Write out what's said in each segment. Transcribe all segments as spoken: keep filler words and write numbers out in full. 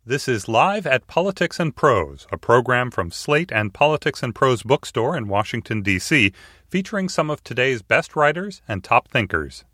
This is Live at Politics and Prose, a program from Slate and Politics and Prose bookstore in Washington, D C, featuring some of today's best writers and top thinkers.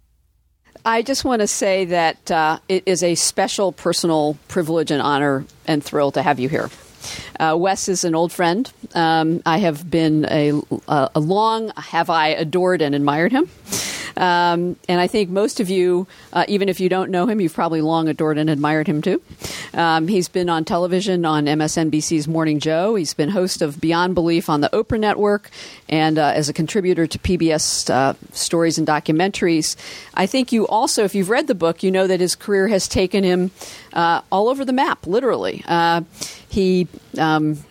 I just want to say that uh, it is a special personal privilege and honor and thrill to have you here. Uh, Wes is an old friend. Um, I have been a, a, a long, have I adored and admired him. Um, and I think most of you, uh, even if you don't know him, you've probably long adored and admired him too. Um, he's been on television on M S N B C's Morning Joe. He's been host of Beyond Belief on the Oprah Network and uh, as a contributor to P B S uh, stories and documentaries. I think you also, if you've read the book, you know that his career has taken him uh, all over the map, literally. Uh, he... Um,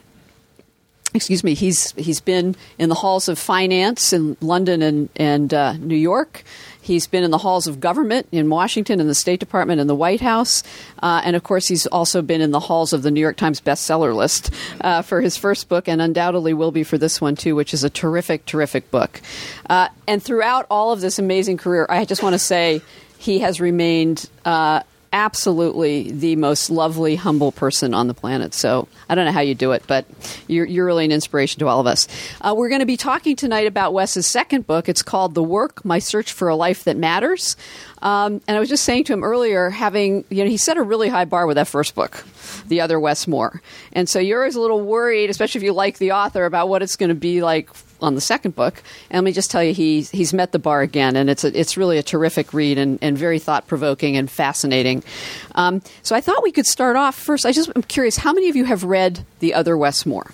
Excuse me. He's he's been in the halls of finance in London and and uh, New York. He's been in the halls of government in Washington, in the State Department, and the White House, uh, and of course, he's also been in the halls of the New York Times bestseller list uh, for his first book, and undoubtedly will be for this one too, which is a terrific, terrific book. Uh, and throughout all of this amazing career, I just want to say he has remained Uh, absolutely the most lovely, humble person on the planet. So I don't know how you do it, but you're, you're really an inspiration to all of us. Uh, we're going to be talking tonight about Wes's second book. It's called The Work, My Search for a Life That Matters. Um, and I was just saying to him earlier, having, you know, he set a really high bar with that first book, The Other Wes Moore. And so you're always a little worried, especially if you like the author, about what it's going to be like on the second book. And let me just tell you, he, he's met the bar again, and it's a, it's really a terrific read and, and very thought-provoking and fascinating. Um, so I thought we could start off first. I just, I'm curious, how many of you have read The Other Wes Moore?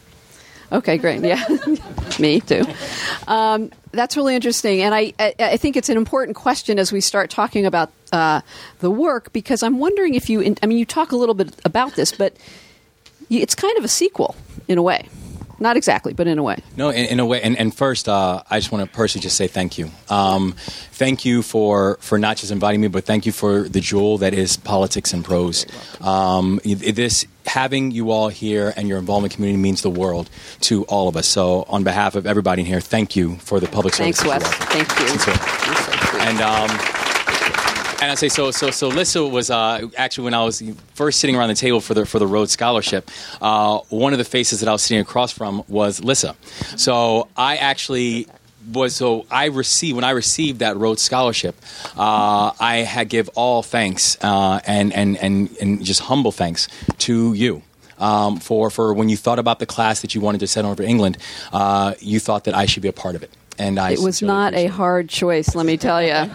Okay, great. Yeah, me too. Um, that's really interesting, and I, I, I think it's an important question as we start talking about uh, the work, because I'm wondering if you, I mean, you talk a little bit about this, but it's kind of a sequel in a way. Not exactly, but in a way. No, in, in a way. And, and first, uh, I just want to personally just say thank you. Um, thank you for, for not just inviting me, but thank you for the jewel that is Politics and Prose. Um, this having you all here and your involvement community means the world to all of us. So on behalf of everybody in here, thank you for the public service. Thanks, Wes. Thank you. So, and um, and I say so. So so Lissa was uh, actually when I was first sitting around the table for the for the Rhodes Scholarship. Uh, one of the faces that I was sitting across from was Lissa. So I actually was so I received when I received that Rhodes Scholarship. Uh, I had give all thanks uh, and and and and just humble thanks to you. Um, for, for when you thought about the class that you wanted to send over to England, uh, you thought that I should be a part of it. And I it was not a hard choice, let me tell you.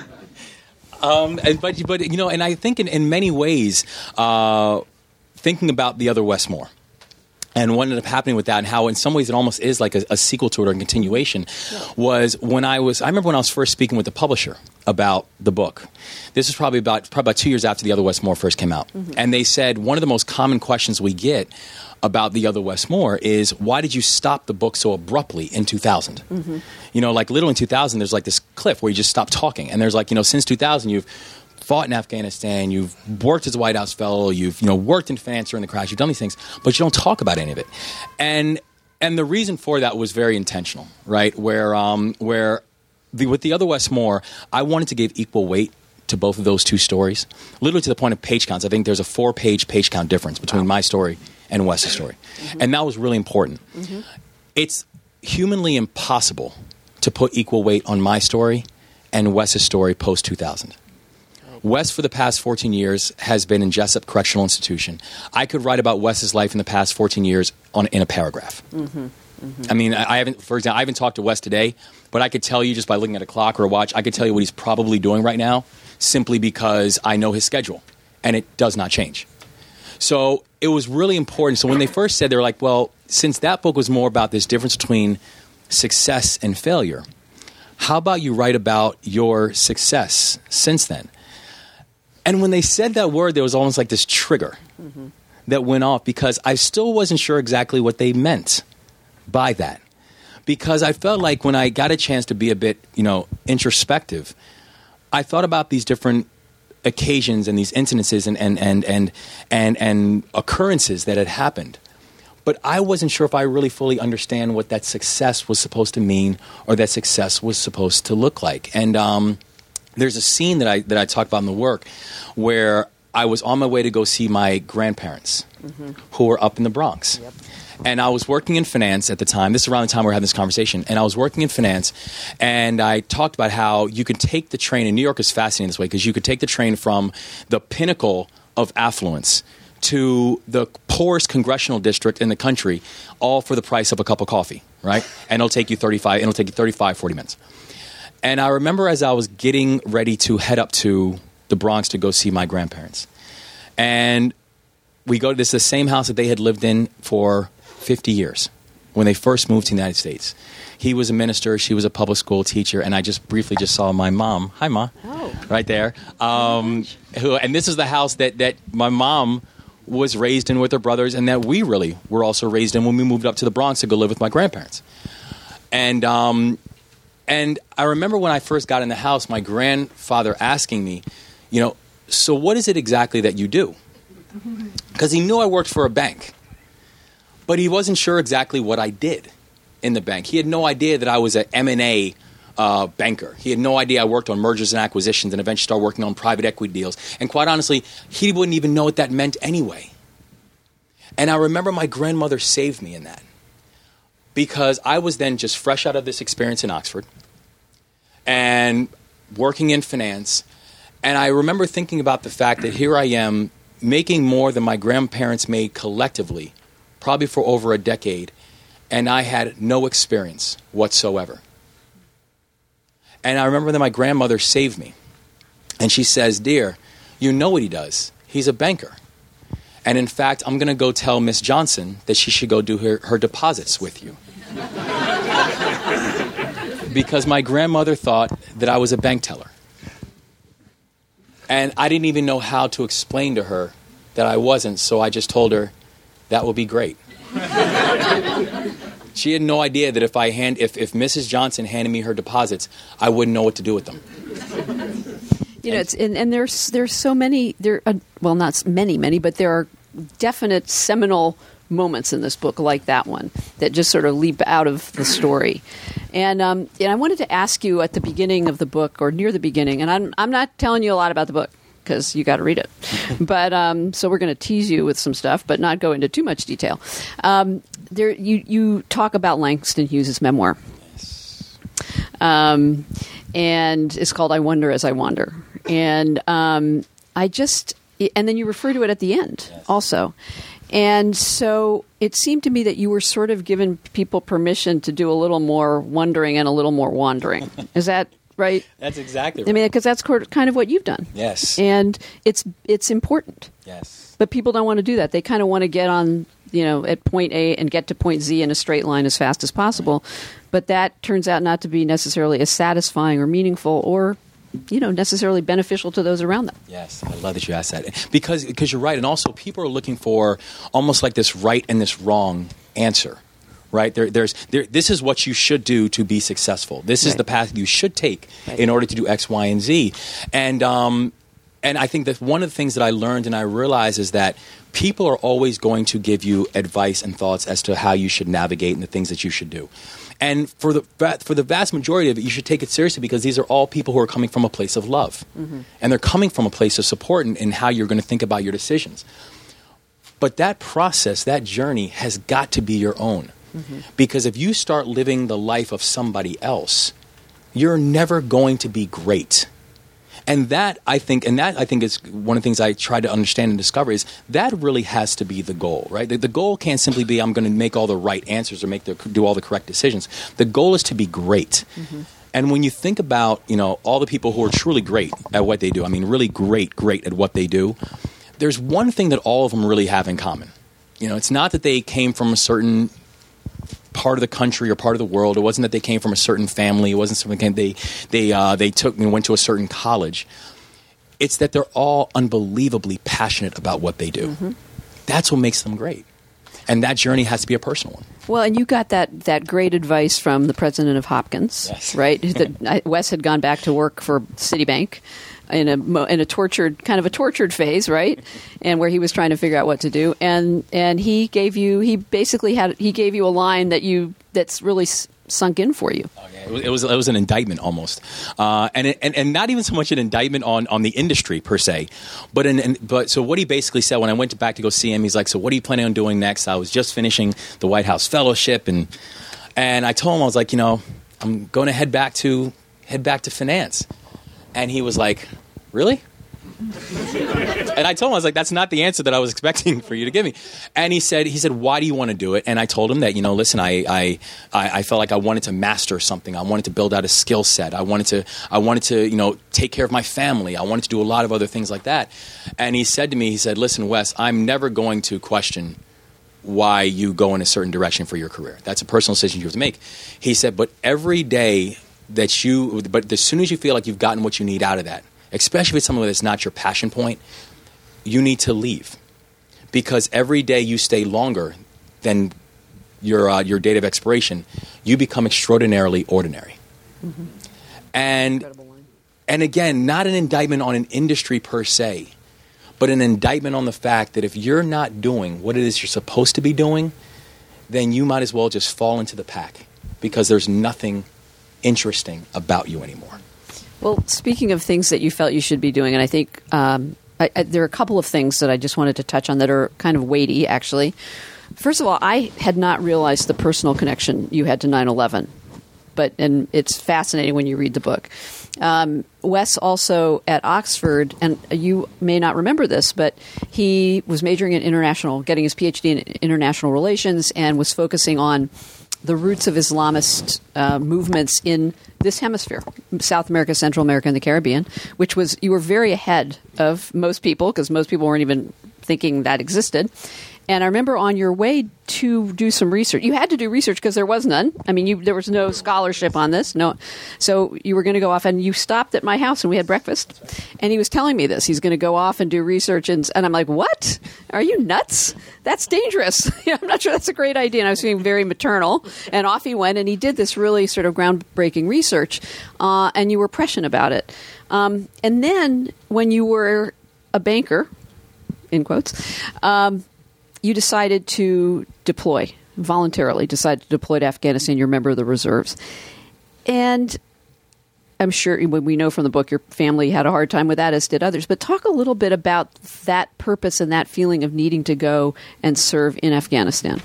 Um, and, but, but, you know, and I think in, in many ways, uh, thinking about The Other Wes Moore and what ended up happening with that and how in some ways it almost is like a, a sequel to it or a continuation was when I was, I remember when I was first speaking with the publisher about the book. This was probably about, probably about two years after The Other Wes Moore first came out. Mm-hmm. And they said one of the most common questions we get about The Other Wes Moore is, why did you stop the book so abruptly in two thousand? Mm-hmm. You know, like literally in two thousand, there's like this cliff where you just stop talking. And there's like, you know, since two thousand, you've fought in Afghanistan, you've worked as a White House fellow, you've, you know, worked in finance during the crash, you've done these things, but you don't talk about any of it. And and the reason for that was very intentional, right? Where, um, where the, with The Other Wes Moore, I wanted to give equal weight to both of those two stories, literally to the point of page counts. I think there's a four-page page count difference between wow. my story and Wes's story. Mm-hmm. And that was really important. Mm-hmm. It's humanly impossible to put equal weight on my story and Wes's story post two thousand. Wes, for the past fourteen years, has been in Jessup Correctional Institution. I could write about Wes's life in the past fourteen years on in a paragraph. Mm-hmm. Mm-hmm. I mean, I haven't, for example, I haven't talked to Wes today, but I could tell you just by looking at a clock or a watch, I could tell you what he's probably doing right now simply because I know his schedule, and it does not change. So it was really important. So when they first said, they were like, well, since that book was more about this difference between success and failure, how about you write about your success since then? And when they said that word, there was almost like this trigger mm-hmm. that went off because I still wasn't sure exactly what they meant by that. Because I felt like when I got a chance to be a bit, you know, introspective, I thought about these different occasions and these incidences and and and and and, and occurrences that had happened. But I wasn't sure if I really fully understand what that success was supposed to mean or that success was supposed to look like. And um, there's a scene that I that I talk about in the work where I was on my way to go see my grandparents, mm-hmm. who were up in the Bronx. Yep. And I was working in finance at the time. This is around the time we were having this conversation. And I was working in finance, and I talked about how you could take the train. And New York is fascinating this way because you could take the train from the pinnacle of affluence to the poorest congressional district in the country, all for the price of a cup of coffee, right? And it'll take you thirty-five, it'll take you thirty-five, forty minutes. And I remember as I was getting ready to head up to the Bronx to go see my grandparents. And we go to this the same house that they had lived in for fifty years when they first moved to the United States. He was a minister, she was a public school teacher, and I just briefly just saw my mom. Hi, Ma. Oh. Right there. Um, who, and this is the house that, that my mom was raised in with her brothers, and that we really were also raised in when we moved up to the Bronx to go live with my grandparents. And um, and I remember when I first got in the house, my grandfather asking me, you know, so what is it exactly that you do? Because he knew I worked for a bank, but he wasn't sure exactly what I did in the bank. He had no idea that I was an M and A uh, banker. He had no idea I worked on mergers and acquisitions and eventually started working on private equity deals. And quite honestly, he wouldn't even know what that meant anyway. And I remember my grandmother saved me in that, because I was then just fresh out of this experience in Oxford and working in finance. And I remember thinking about the fact that here I am making more than my grandparents made collectively, probably for over a decade, and I had no experience whatsoever. And I remember that my grandmother saved me. And she says, dear, you know what he does. He's a banker. And in fact, I'm going to go tell Miss Johnson that she should go do her, her deposits with you. Because my grandmother thought that I was a bank teller. And I didn't even know how to explain to her that I wasn't, so I just told her, that would be great. She had no idea that if I hand, if, if Missus Johnson handed me her deposits, I wouldn't know what to do with them. You know, it's, and, and there's there's so many, there uh, well, not many, many, but there are definite seminal moments in this book like that one that just sort of leap out of the story. And um, and I wanted to ask you at the beginning of the book, or near the beginning, and I'm I'm not telling you a lot about the book because you got to read it. But um, so we're going to tease you with some stuff, but not go into too much detail. Um, there, you you talk about Langston Hughes' memoir, Yes. um, and it's called "I Wonder as I Wander," and um, I just and then you refer to it at the end yes. also. And so it seemed to me that you were sort of giving people permission to do a little more wondering and a little more wandering. Is that right? That's exactly right. I mean, because that's kind of what you've done. Yes. And it's it's important. Yes. But people don't want to do that. They kind of want to get on, you know, at point A and get to point Z in a straight line as fast as possible. Right. But that turns out not to be necessarily as satisfying or meaningful or, you know, necessarily beneficial to those around them. Yes, I love that you asked that. Because because you're right. And also people are looking for almost like this right and this wrong answer, right? There, there's there, this is what you should do to be successful. This is right. the path you should take right. in order to do X, Y, and Z. And, um, and I think that one of the things that I learned and I realized is that people are always going to give you advice and thoughts as to how you should navigate and the things that you should do. And for the for the vast majority of it, you should take it seriously because these are all people who are coming from a place of love. Mm-hmm. And they're coming from a place of support in, in how you're going to think about your decisions. But that process, that journey has got to be your own. Mm-hmm. Because if you start living the life of somebody else, you're never going to be great. And that, I think, and that I think is one of the things I try to understand and discover is that really has to be the goal, right? The, the goal can't simply be I'm going to make all the right answers or make the, do all the correct decisions. The goal is to be great. Mm-hmm. And when you think about, you know, all the people who are truly great at what they do, I mean, really great, great at what they do, there's one thing that all of them really have in common. You know, it's not that they came from a certain part of the country or part of the world. It wasn't that they came from a certain family. It wasn't something they they uh, they took and went to a certain college. It's that they're all unbelievably passionate about what they do. Mm-hmm. That's what makes them great. And that journey has to be a personal one. Well, and you got that, that great advice from the president of Hopkins, yes. right? That Wes had gone back to work for Citibank in a in a tortured kind of a tortured phase, right? And where he was trying to figure out what to do, and and he gave you he basically had he gave you a line that you that's really sunk in for you. Okay. It was, it was it was an indictment almost, uh, and, it, and and not even so much an indictment on, on the industry per se, but an, an, but so what he basically said when I went back to go see him, he's like, so what are you planning on doing next? I was just finishing the White House Fellowship, and and I told him, I was like, you know, I'm going to head back to head back to finance, and he was like, really? And I told him, I was like, that's not the answer that I was expecting for you to give me. And he said, he said, why do you want to do it? And I told him that, you know, listen, I, I, I felt like I wanted to master something. I wanted to build out a skill set. I wanted to, I wanted to, you know, take care of my family. I wanted to do a lot of other things like that. And he said to me, he said, listen, Wes, I'm never going to question why you go in a certain direction for your career. That's a personal decision you have to make. He said, but every day that you, but as soon as you feel like you've gotten what you need out of that, especially if it's something that's not your passion point, you need to leave. Because every day you stay longer than your uh, your date of expiration, you become extraordinarily ordinary. Mm-hmm. And, and again, not an indictment on an industry per se, but an indictment on the fact that if you're not doing what it is you're supposed to be doing, then you might as well just fall into the pack because there's nothing interesting about you anymore. Well, speaking of things that you felt you should be doing, and I think um, I, I, there are a couple of things that I just wanted to touch on that are kind of weighty, actually. First of all, I had not realized the personal connection you had to nine eleven, but and it's fascinating when you read the book. Um, Wes also at Oxford, and you may not remember this, but he was majoring in international, getting his P H D in international relations, and was focusing on the roots of Islamist uh, movements in this hemisphere, South America, Central America, and the Caribbean, which was, you were very ahead of most people because most people weren't even thinking that existed. And I remember on your way to do some research, you had to do research because there was none. I mean, you, there was no scholarship on this. No, so you were going to go off, and you stopped at my house and we had breakfast. And he was telling me this. He's going to go off and do research. And, and I'm like, what? Are you nuts? That's dangerous. I'm not sure that's a great idea. And I was being very maternal. And off he went, and he did this really sort of groundbreaking research. Uh, and you were prescient about it. Um, and then when you were a banker, in quotes, um, you decided to deploy, voluntarily decided to deploy to Afghanistan. You're a member of the reserves. And I'm sure we know from the book your family had a hard time with that, as did others. But talk a little bit about that purpose and that feeling of needing to go and serve in Afghanistan.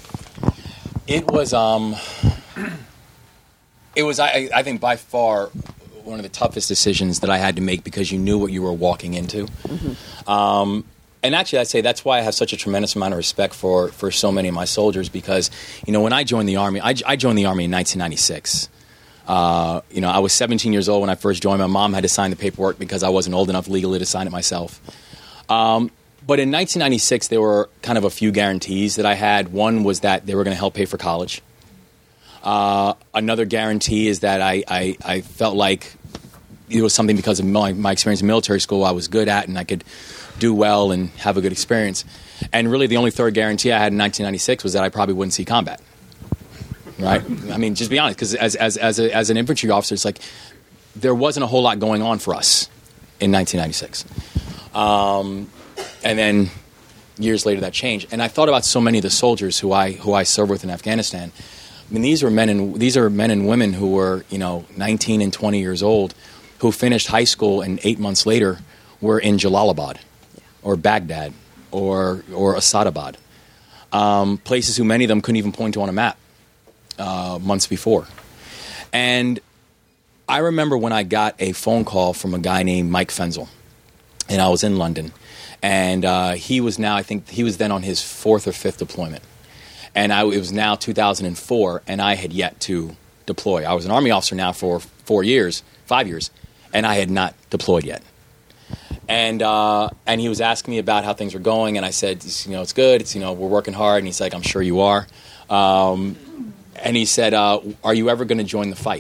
It was, um, it was, I, I think, by far one of the toughest decisions that I had to make because you knew what you were walking into. Mm-hmm. Um, And actually, I'd say that's why I have such a tremendous amount of respect for, for so many of my soldiers because, you know, when I joined the Army, I, I joined the Army in nineteen ninety-six. Uh, you know, I was seventeen years old when I first joined. My mom had to sign the paperwork because I wasn't old enough legally to sign it myself. Um, but in nineteen ninety-six, there were kind of a few guarantees that I had. One was that they were going to help pay for college. Uh, another guarantee is that I, I, I felt like it was something because of my, my experience in military school I was good at and I could do well and have a good experience. And really the only third guarantee I had in nineteen ninety-six was that I probably wouldn't see combat. Right? I mean, just be honest, because as, as, as, a, as an infantry officer, it's like there wasn't a whole lot going on for us in nineteen ninety-six. Um, and then years later that changed. And I thought about so many of the soldiers who I who I served with in Afghanistan. I mean, these were men and these are men and women who were, you know, nineteen and twenty years old, who finished high school and eight months later were in Jalalabad. Or Baghdad, or or Asadabad, um, places who many of them couldn't even point to on a map uh, months before. And I remember when I got a phone call from a guy named Mike Fenzel, and I was in London, and uh, he was now, I think he was then on his fourth or fifth deployment, and I, it was now two thousand four, and I had yet to deploy. I was an Army officer now for four years, five years, and I had not deployed yet. And uh, and he was asking me about how things were going, and I said, you know, it's good. It's, you know, we're working hard. And he's like, I'm sure you are. Um, and he said, uh, are you ever going to join the fight?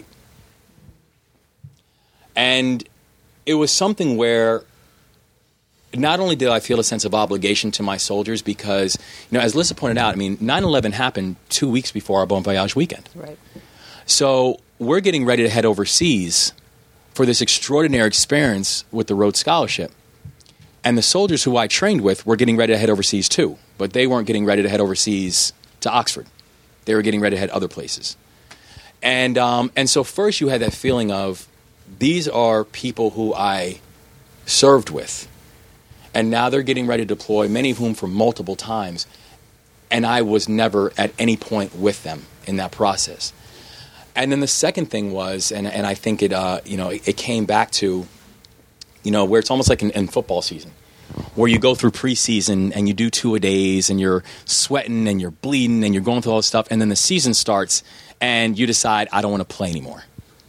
And it was something where not only did I feel a sense of obligation to my soldiers because, you know, as Lissa pointed out, I mean, nine eleven happened two weeks before our Bon Voyage weekend. Right. So we're getting ready to head overseas for this extraordinary experience with the Rhodes Scholarship. And the soldiers who I trained with were getting ready to head overseas too, but they weren't getting ready to head overseas to Oxford. They were getting ready to head other places. And um, and so first you had that feeling of, these are people who I served with, and now they're getting ready to deploy, many of whom for multiple times, and I was never at any point with them in that process. And then the second thing was, and, and I think it, uh, you know, it, it came back to, you know, where it's almost like in, in football season, where you go through preseason and you do two-a-days and you're sweating and you're bleeding and you're going through all this stuff, and then the season starts and you decide, I don't want to play anymore.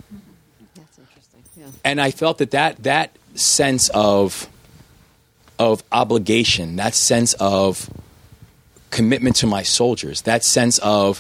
That's interesting. Yeah. And I felt that that, that sense of of obligation, that sense of commitment to my soldiers, that sense of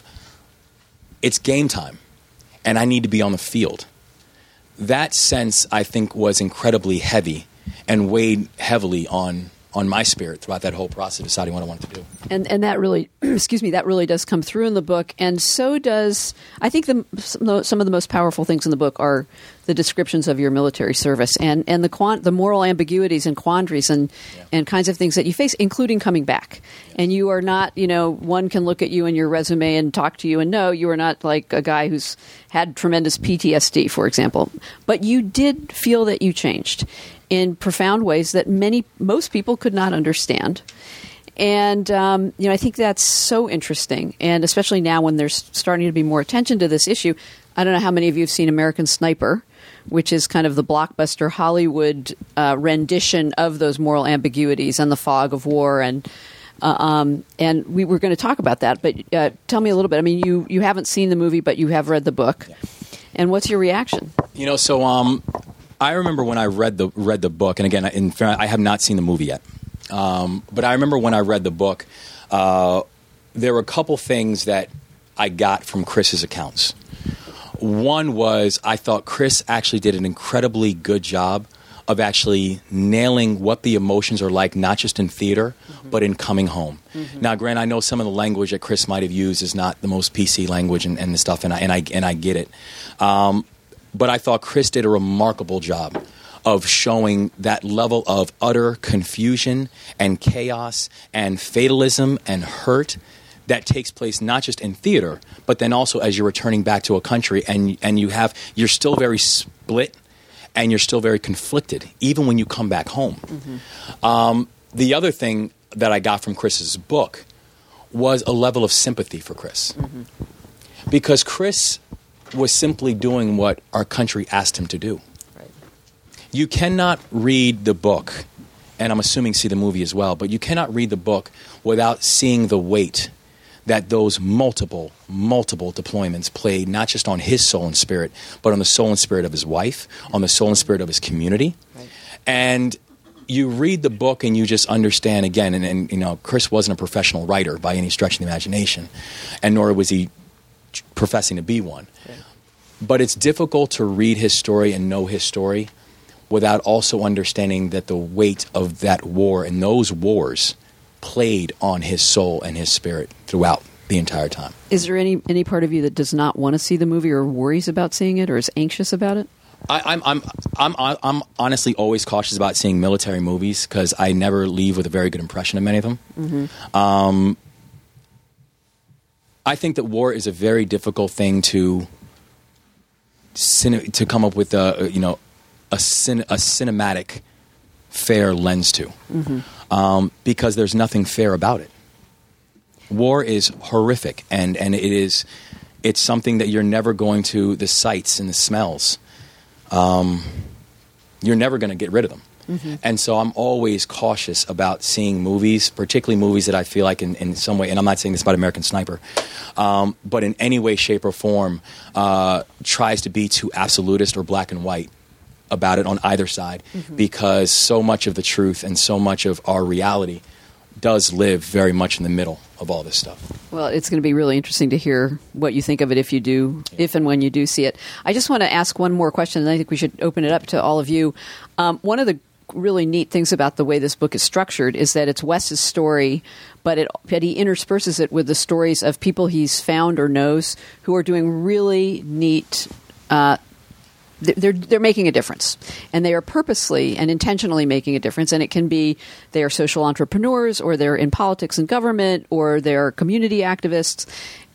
it's game time and I need to be on the field, that sense, I think, was incredibly heavy and weighed heavily on on my spirit throughout that whole process of deciding what I wanted to do. And and that really, excuse me, that really does come through in the book. And so does, I think the, some of the most powerful things in the book are the descriptions of your military service and, and the quant, the moral ambiguities and quandaries and, yeah. and kinds of things that you face, including coming back. Yeah. And you are not, you know, one can look at you and your resume and talk to you and know you are not like a guy who's had tremendous P T S D, for example. But you did feel that you changed in profound ways that many, most people could not understand. And, um, you know, I think that's so interesting. And especially now when there's starting to be more attention to this issue. I don't know how many of you have seen American Sniper, which is kind of the blockbuster Hollywood uh, rendition of those moral ambiguities and the fog of war. And uh, um, and we were going to talk about that. But uh, tell me a little bit. I mean, you, you haven't seen the movie, but you have read the book. Yeah. And what's your reaction? You know, so... um. I remember when I read the read the book, and again, in fact, I have not seen the movie yet. Um, but I remember when I read the book, uh, there were a couple things that I got from Chris's accounts. One was I thought Chris actually did an incredibly good job of actually nailing what the emotions are like, not just in theater, mm-hmm. but in coming home. Mm-hmm. Now, Grant, I know some of the language that Chris might have used is not the most P C language and, and the stuff, and I and I and I get it. Um, But I thought Chris did a remarkable job of showing that level of utter confusion and chaos and fatalism and hurt that takes place not just in theater, but then also as you're returning back to a country and and you have you're still very split and you're still very conflicted, even when you come back home. Mm-hmm. Um, the other thing that I got from Chris's book was a level of sympathy for Chris. Mm-hmm. Because Chris was simply doing what our country asked him to do. Right. You cannot read the book, and I'm assuming see the movie as well, but you cannot read the book without seeing the weight that those multiple, multiple deployments played, not just on his soul and spirit, but on the soul and spirit of his wife, on the soul and spirit of his community. Right. And you read the book and you just understand, again, and, and you know, Chris wasn't a professional writer by any stretch of the imagination, and nor was he professing to be one. Right. But it's difficult to read his story and know his story without also understanding that the weight of that war and those wars played on his soul and his spirit throughout the entire time. Is there any, any part of you that does not want to see the movie or worries about seeing it or is anxious about it? I, I'm, I'm, I'm, I'm honestly always cautious about seeing military movies because I never leave with a very good impression of many of them. Mm-hmm. Um, I think that war is a very difficult thing to cine, to come up with a you know a, cin, a cinematic fair lens to, mm-hmm. um, because there's nothing fair about it. War is horrific, and, and it is it's something that you're never going to the sights and the smells. Um, you're never going to get rid of them. Mm-hmm. And so I'm always cautious about seeing movies, particularly movies that I feel like in, in some way, and I'm not saying this about American Sniper, um, but in any way, shape, or form uh, tries to be too absolutist or black and white about it on either side, mm-hmm. because so much of the truth and so much of our reality does live very much in the middle of all this stuff. Well, it's going to be really interesting to hear what you think of it if you do, yeah. if and when you do see it. I just want to ask one more question, and I think we should open it up to all of you. Um, one of the really neat things about the way this book is structured is that it's Wes's story, but it but he intersperses it with the stories of people he's found or knows who are doing really neat. Uh, they're they're making a difference, and they are purposely and intentionally making a difference. And it can be they are social entrepreneurs, or they're in politics and government, or they're community activists.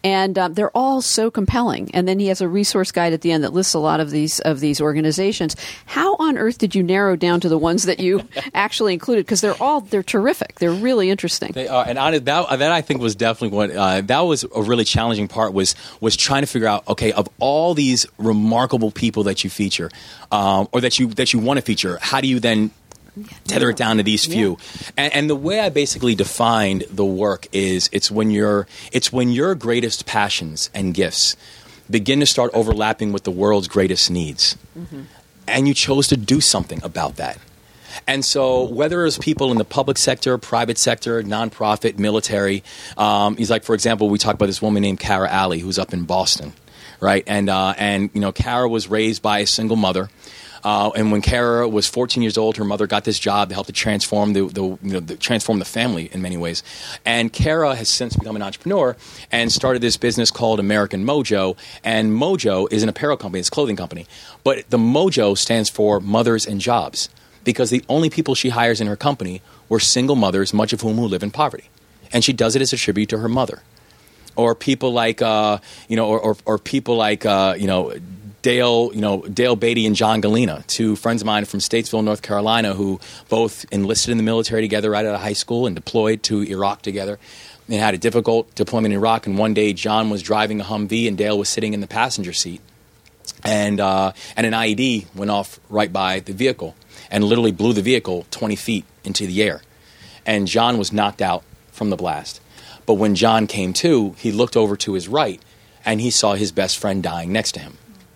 And um, they're all so compelling. And then he has a resource guide at the end that lists a lot of these of these organizations. How on earth did you narrow down to the ones that you actually included? Because they're all they're terrific. They're really interesting. They are, and I, that that I think was definitely what uh, that was a really challenging part was was trying to figure out, okay, of all these remarkable people that you feature, um, or that you that you want to feature, how do you then tether it down to these few? Yeah. And, and the way I basically defined the work is it's when your it's when your greatest passions and gifts begin to start overlapping with the world's greatest needs, mm-hmm. and you chose to do something about that. And so whether it's people in the public sector, private sector, nonprofit, military, um, he's like, for example, we talked about this woman named Kara Alley, who's up in Boston, right? And, uh, and you know, Kara was raised by a single mother. Uh, and when Kara was fourteen years old, her mother got this job to help to transform the, the, you know, the transform the family in many ways. And Kara has since become an entrepreneur and started this business called American Mojo. And Mojo is an apparel company, it's a clothing company. But the Mojo stands for Mothers and Jobs, because the only people she hires in her company were single mothers, much of whom who live in poverty. And she does it as a tribute to her mother. Or people like, uh, you know, or, or, or people like, uh, you know, Dale, you know, Dale Beatty and John Galena, two friends of mine from Statesville, North Carolina, who both enlisted in the military together right out of high school and deployed to Iraq together. They had a difficult deployment in Iraq, and one day John was driving a Humvee and Dale was sitting in the passenger seat. And, uh, and an I E D went off right by the vehicle and literally blew the vehicle twenty feet into the air. And John was knocked out from the blast. But when John came to, he looked over to his right, and he saw his best friend dying next to him.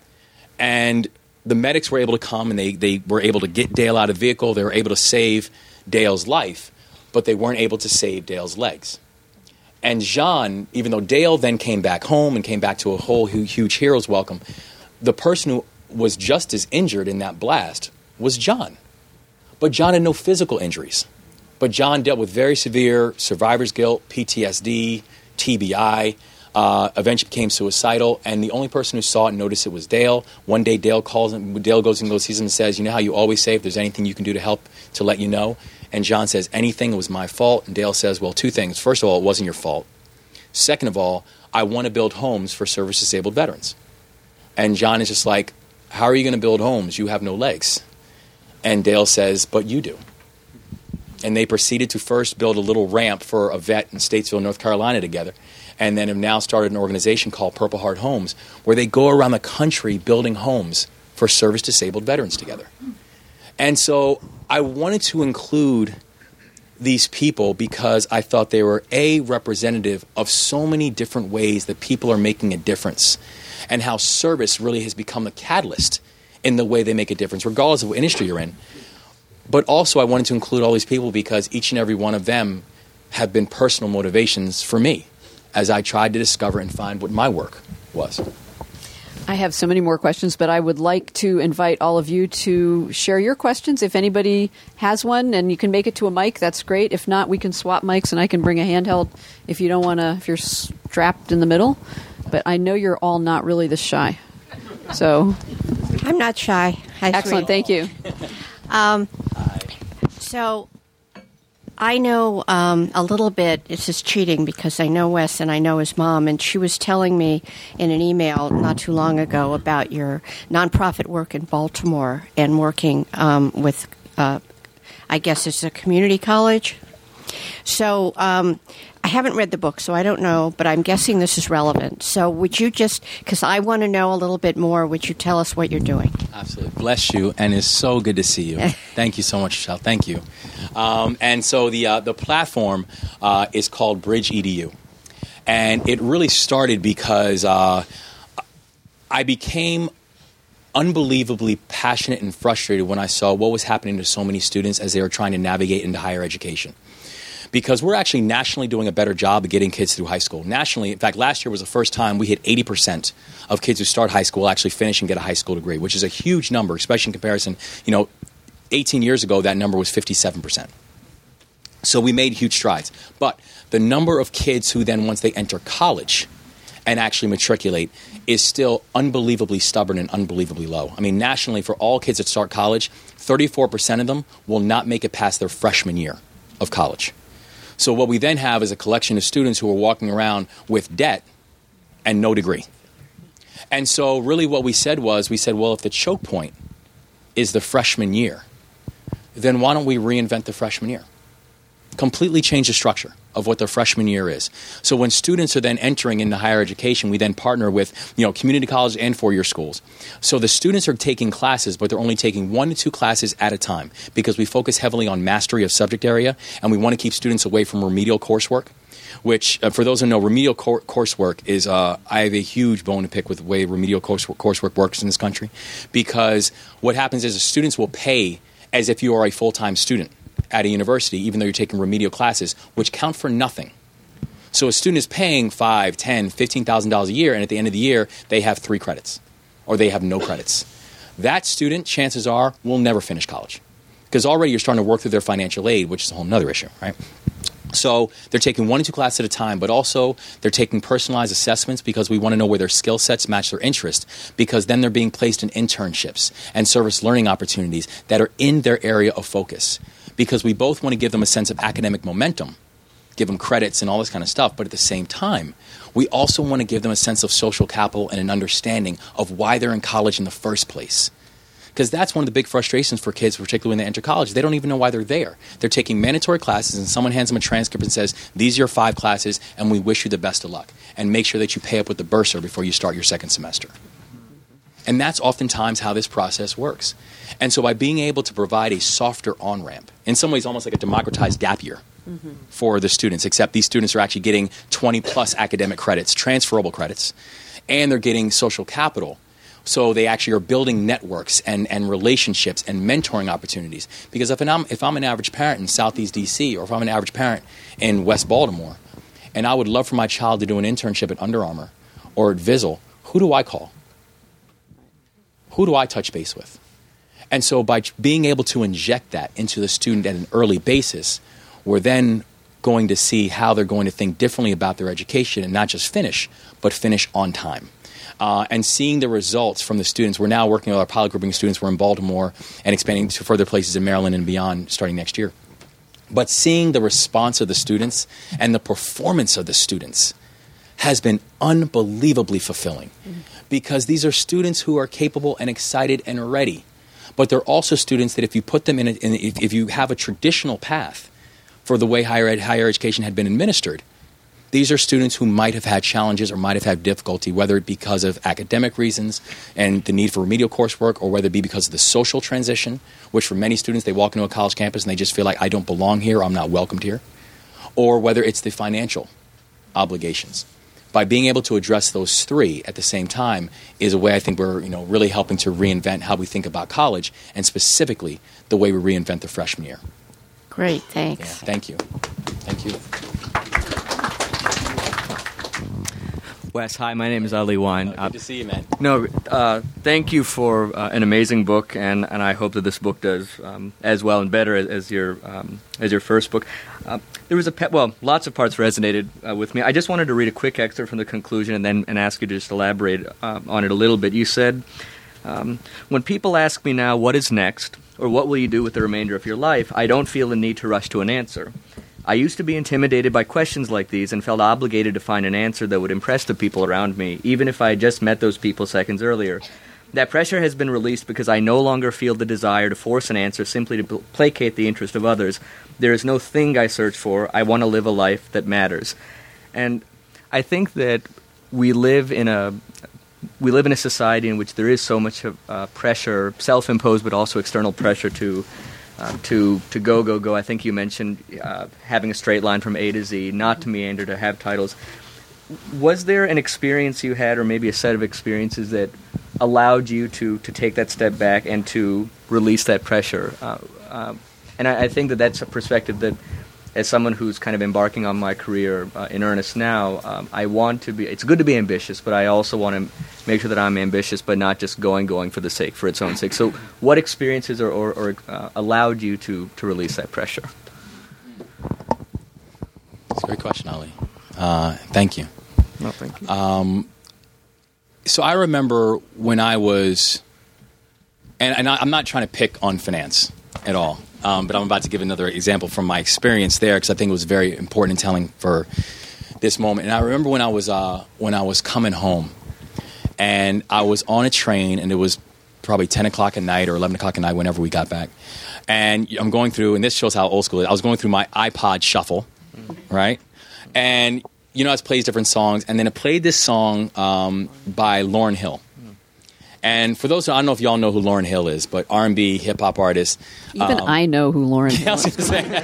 And the medics were able to come, and they, they were able to get Dale out of the vehicle. They were able to save Dale's life, but they weren't able to save Dale's legs. And John, even though Dale then came back home and came back to a whole huge hero's welcome, the person who was just as injured in that blast was John. But John had no physical injuries. But John dealt with very severe survivor's guilt, P T S D, T B I, uh, eventually became suicidal, and the only person who saw it and noticed it was Dale. One day Dale calls him, Dale goes and goes, sees him and says, you know how you always say if there's anything you can do to help, to let you know? And John says, anything, it was my fault. And Dale says, well, two things. First of all, it wasn't your fault. Second of all, I want to build homes for service-disabled veterans. And John is just like, how are you going to build homes? You have no legs. And Dale says, but you do. And they proceeded to first build a little ramp for a vet in Statesville, North Carolina together, and then have now started an organization called Purple Heart Homes, where they go around the country building homes for service-disabled veterans together. And so I wanted to include these people because I thought they were, A, representative of so many different ways that people are making a difference, and how service really has become a catalyst in the way they make a difference, regardless of what industry you're in. But also I wanted to include all these people because each and every one of them have been personal motivations for me as I tried to discover and find what my work was. I have so many more questions, but I would like to invite all of you to share your questions. If anybody has one and you can make it to a mic, that's great. If not, we can swap mics and I can bring a handheld if you don't want to, if you're strapped in the middle. But I know you're all not really this shy. So I'm not shy. I excellent. Thank you. Um, so I know um, a little bit, this is cheating because I know Wes and I know his mom, and she was telling me in an email not too long ago about your nonprofit work in Baltimore and working um, with, uh, I guess it's a community college. So um, I haven't read the book, so I don't know, but I'm guessing this is relevant. So would you just, because I want to know a little bit more, would you tell us what you're doing? Absolutely. Bless you, and it's so good to see you. Thank you so much, Michelle. Thank you. Um, and so the uh, the platform uh, is called Bridge E D U. And it really started because uh, I became unbelievably passionate and frustrated when I saw what was happening to so many students as they were trying to navigate into higher education. Because we're actually nationally doing a better job of getting kids through high school. Nationally, in fact, last year was the first time we hit eighty percent of kids who start high school actually finish and get a high school degree, which is a huge number, especially in comparison. You know, eighteen years ago, that number was fifty-seven percent. So we made huge strides. But the number of kids who then, once they enter college and actually matriculate, is still unbelievably stubborn and unbelievably low. I mean, nationally, for all kids that start college, thirty-four percent of them will not make it past their freshman year of college. So what we then have is a collection of students who are walking around with debt and no degree. And so really what we said was, we said, well, if the choke point is the freshman year, then why don't we reinvent the freshman year? Completely change the structure of what the freshman year is. So when students are then entering into higher education, we then partner with, you know, community colleges and four-year schools. So the students are taking classes, but they're only taking one to two classes at a time because we focus heavily on mastery of subject area, and we want to keep students away from remedial coursework, which, uh, for those who know, remedial cor- coursework is, uh, I have a huge bone to pick with the way remedial course- coursework works in this country, because what happens is the students will pay as if you are a full-time student at a university, even though you're taking remedial classes, which count for nothing. So a student is paying five, ten, fifteen thousand dollars a year, and at the end of the year, they have three credits, or they have no credits. That student, chances are, will never finish college, because already you're starting to work through their financial aid, which is a whole other issue, right? So they're taking one or two classes at a time, but also they're taking personalized assessments because we want to know where their skill sets match their interest, because then they're being placed in internships and service learning opportunities that are in their area of focus. Because we both want to give them a sense of academic momentum, give them credits and all this kind of stuff, but at the same time, we also want to give them a sense of social capital and an understanding of why they're in college in the first place. Because that's one of the big frustrations for kids, particularly when they enter college. They don't even know why they're there. They're taking mandatory classes, and someone hands them a transcript and says, these are your five classes, and we wish you the best of luck. And make sure that you pay up with the bursar before you start your second semester. And that's oftentimes how this process works. And so by being able to provide a softer on-ramp, in some ways almost like a democratized gap year mm-hmm. for the students, except these students are actually getting twenty-plus academic credits, transferable credits, and they're getting social capital. So they actually are building networks and, and relationships and mentoring opportunities. Because if, an, I'm, if I'm an average parent in Southeast D C, or if I'm an average parent in West Baltimore, and I would love for my child to do an internship at Under Armour or at Vizzle, who do I call? Who do I touch base with? And so by being able to inject that into the student at an early basis, we're then going to see how they're going to think differently about their education and not just finish, but finish on time. Uh, and seeing the results from the students. We're now working with our pilot grouping students. We're in Baltimore and expanding to further places in Maryland and beyond starting next year. But seeing the response of the students and the performance of the students has been unbelievably fulfilling. Mm-hmm. Because these are students who are capable and excited and ready. But they're also students that if you put them in, a, in a, if, if you have a traditional path for the way higher ed, higher education had been administered, these are students who might have had challenges or might have had difficulty, whether it be because of academic reasons and the need for remedial coursework, or whether it be because of the social transition, which for many students, they walk into a college campus and they just feel like, I don't belong here, I'm not welcomed here, or whether it's the financial obligations. By being able to address those three at the same time is a way I think we're, you know, really helping to reinvent how we think about college, and specifically the way we reinvent the freshman year. Great, thanks. Yeah, thank you. Thank you. Wes, hi, my name is Ali Wine. Oh, good uh, to see you, man. No, uh, thank you for uh, an amazing book, and, and I hope that this book does um, as well and better as, as your um, as your first book. Uh, there was a pe- well, lots of parts resonated uh, with me. I just wanted to read a quick excerpt from the conclusion and then and ask you to just elaborate uh, on it a little bit. You said, um, "When people ask me now, what is next, or what will you do with the remainder of your life, I don't feel the need to rush to an answer. I used to be intimidated by questions like these and felt obligated to find an answer that would impress the people around me, even if I had just met those people seconds earlier. That pressure has been released because I no longer feel the desire to force an answer simply to placate the interest of others. There is no thing I search for. I want to live a life that matters." And I think that we live in a we live in a society in which there is so much uh, pressure, self-imposed but also external pressure to Uh, to to go, go, go. I think you mentioned uh, having a straight line from A to Z, not to meander, to have titles. Was there an experience you had, or maybe a set of experiences that allowed you to, to take that step back and to release that pressure? Uh, uh, and I, I think that that's a perspective that, as someone who's kind of embarking on my career uh, in earnest now, um, I want to be, it's good to be ambitious, but I also want to make sure that I'm ambitious, but not just going, going for the sake, for its own sake. So what experiences or, or, or uh, allowed you to, to release that pressure? That's a great question, Ali. Uh, thank you. No, thank you. Um, so I remember when I was, and, and I, I'm not trying to pick on finance at all, um, but I'm about to give another example from my experience there, because I think it was very important and telling for this moment. And I remember when I was uh, when I was coming home, and I was on a train, and it was probably ten o'clock at night or eleven o'clock at night, whenever we got back. And I'm going through, and this shows how old school it is. I was going through my iPod shuffle, right? And you know, it plays different songs, and then it played this song um, by Lauryn Hill. And for those who, I don't know if y'all know who Lauryn Hill is, but R and B, hip-hop artist. Even um, I know who Lauryn Hill is.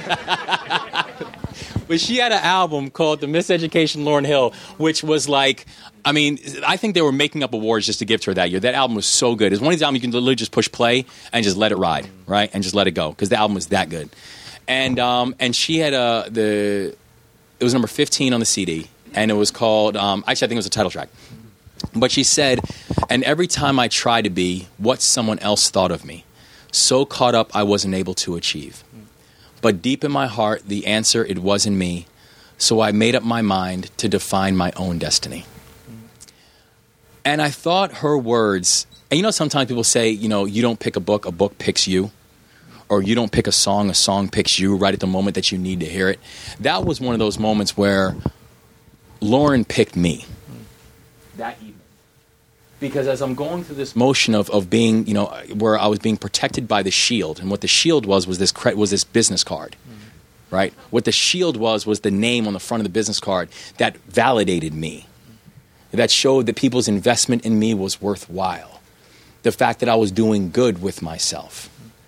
But she had an album called The Miseducation Lauryn Hill, which was like, I mean, I think they were making up awards just to give to her that year. That album was so good. It's one of these albums you can literally just push play and just let it ride, right? And just let it go, because the album was that good. And um, and she had a, the, it was number fifteen on the C D, and it was called, um, actually I think it was a title track. But she said, and every time I try to be what someone else thought of me, so caught up I wasn't able to achieve. But deep in my heart, the answer, it wasn't me. So I made up my mind to define my own destiny. And I thought her words, and you know sometimes people say, you know, you don't pick a book, a book picks you. Or you don't pick a song, a song picks you right at the moment that you need to hear it. That was one of those moments where Lauryn picked me. That evening. Because as I'm going through this motion of, of being, you know, where I was being protected by the shield, and what the shield was was this cre- was this business card, mm-hmm. right? What the shield was was the name on the front of the business card that validated me, that showed that people's investment in me was worthwhile, the fact that I was doing good with myself.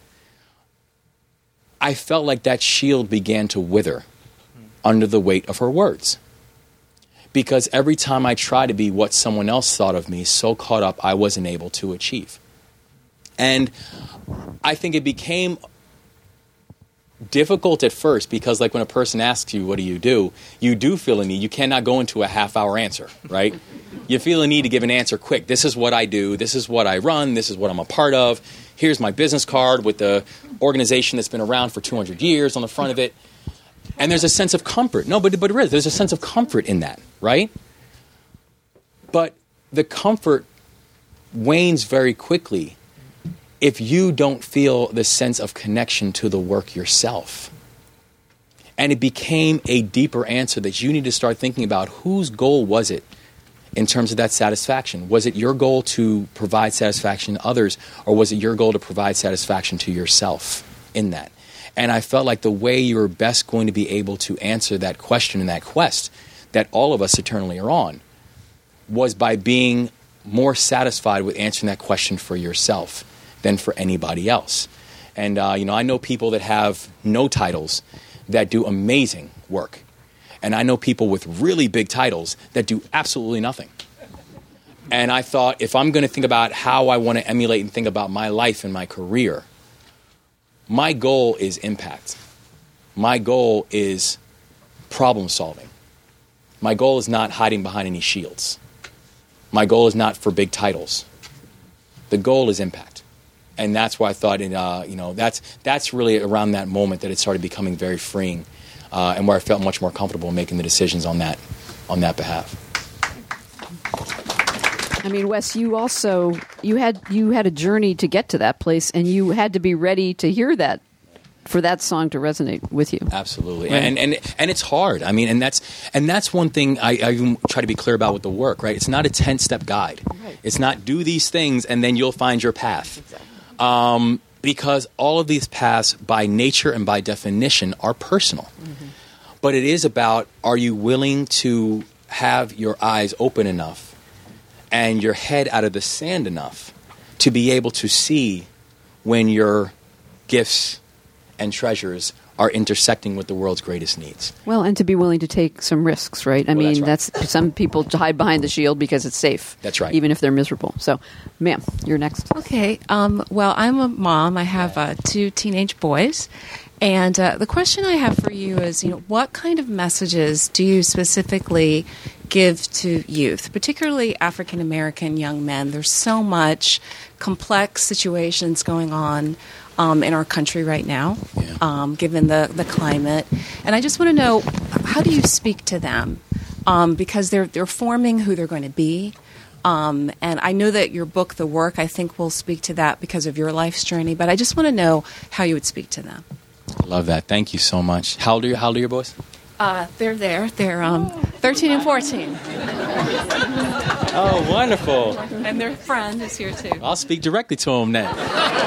I felt like that shield began to wither under the weight of her words. Because every time I tried to be what someone else thought of me, so caught up I wasn't able to achieve. And I think it became difficult at first because, like, when a person asks you, what do you do? You do feel a need. You cannot go into a half-hour answer, right? You feel a need to give an answer quick. This is what I do. This is what I run. This is what I'm a part of. Here's my business card with the organization that's been around for two hundred years on the front of it. And there's a sense of comfort. No, but, but there is. There's a sense of comfort in that, right? But the comfort wanes very quickly if you don't feel the sense of connection to the work yourself. And it became a deeper answer that you need to start thinking about whose goal was it in terms of that satisfaction. Was it your goal to provide satisfaction to others, or was it your goal to provide satisfaction to yourself in that? And I felt like the way you were best going to be able to answer that question and that quest that all of us eternally are on was by being more satisfied with answering that question for yourself than for anybody else. And, uh, you know, I know people that have no titles that do amazing work. And I know people with really big titles that do absolutely nothing. And I thought, if I'm going to think about how I want to emulate and think about my life and my career, my goal is impact. My goal is problem solving. My goal is not hiding behind any shields. My goal is not for big titles. The goal is impact. And that's why I thought, it, uh, you know, that's that's really around that moment that it started becoming very freeing, uh, and where I felt much more comfortable making the decisions on that, on that behalf. I mean, Wes, you also you had you had a journey to get to that place, and you had to be ready to hear that for that song to resonate with you. Absolutely, right. and and and it's hard. I mean, and that's and that's one thing I, I even try to be clear about with the work. Right, it's not a ten-step guide. Right. It's not do these things and then you'll find your path. Exactly. Um, because all of these paths, by nature and by definition, are personal. Mm-hmm. But it is about, are you willing to have your eyes open enough and your head out of the sand enough to be able to see when your gifts and treasures are intersecting with the world's greatest needs. Well, and to be willing to take some risks, right? I well, mean, that's, right. that's some people hide behind the shield because it's safe. That's right. Even if they're miserable. So, ma'am, you're next. Okay. Um, well, I'm a mom. I have uh, two teenage boys. And uh, the question I have for you is, you know, what kind of messages do you specifically give to youth, particularly African American young men? There's so much complex situations going on um, in our country right now, yeah. um, given the, the climate. And I just want to know, how do you speak to them? Um, because they're they're forming who they're going to be. Um, and I know that your book, The Work, I think will speak to that because of your life's journey. But I just want to know how you would speak to them. Love that. Thank you so much. How old are, you, how old are your boys? Uh, they're there. They're um, thirteen and fourteen. Oh, wonderful. And their friend is here, too. I'll speak directly to him then.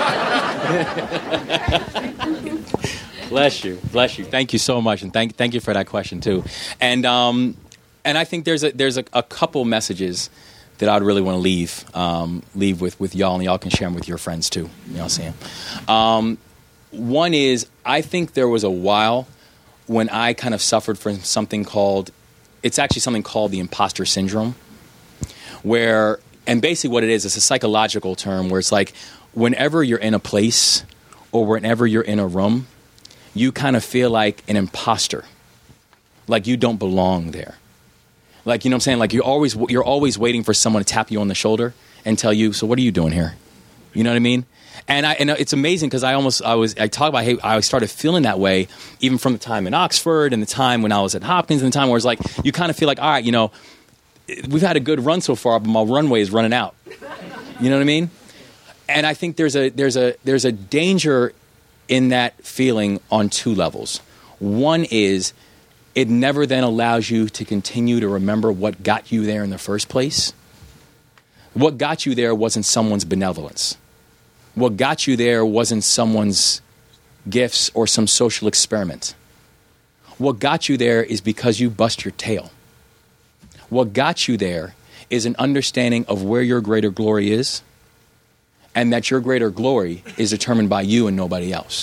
Bless you. Bless you. Thank you so much. And thank thank you for that question, too. And um, and I think there's a there's a, a couple messages that I'd really want to leave um, leave with, with y'all, and y'all can share them with your friends, too. You know what I'm saying? Um, one is, I think there was a while when I kind of suffered from something called, it's actually something called the imposter syndrome, where, and basically what it is, it's a psychological term where it's like, whenever you're in a place or whenever you're in a room, you kind of feel like an imposter, like you don't belong there. Like, you know what I'm saying? Like you're always, you're always waiting for someone to tap you on the shoulder and tell you, so what are you doing here? You know what I mean? And I, and it's amazing because I almost, I was, I talk about, hey, I started feeling that way even from the time in Oxford and the time when I was at Hopkins and the time where it's like, you kind of feel like, all right, you know, we've had a good run so far, but my runway is running out. You know what I mean? And I think there's a, there's a, there's a danger in that feeling on two levels. One is it never then allows you to continue to remember what got you there in the first place. What got you there wasn't someone's benevolence. What got you there wasn't someone's gifts or some social experiment. What got you there is because you bust your tail. What got you there is an understanding of where your greater glory is, and that your greater glory is determined by you and nobody else.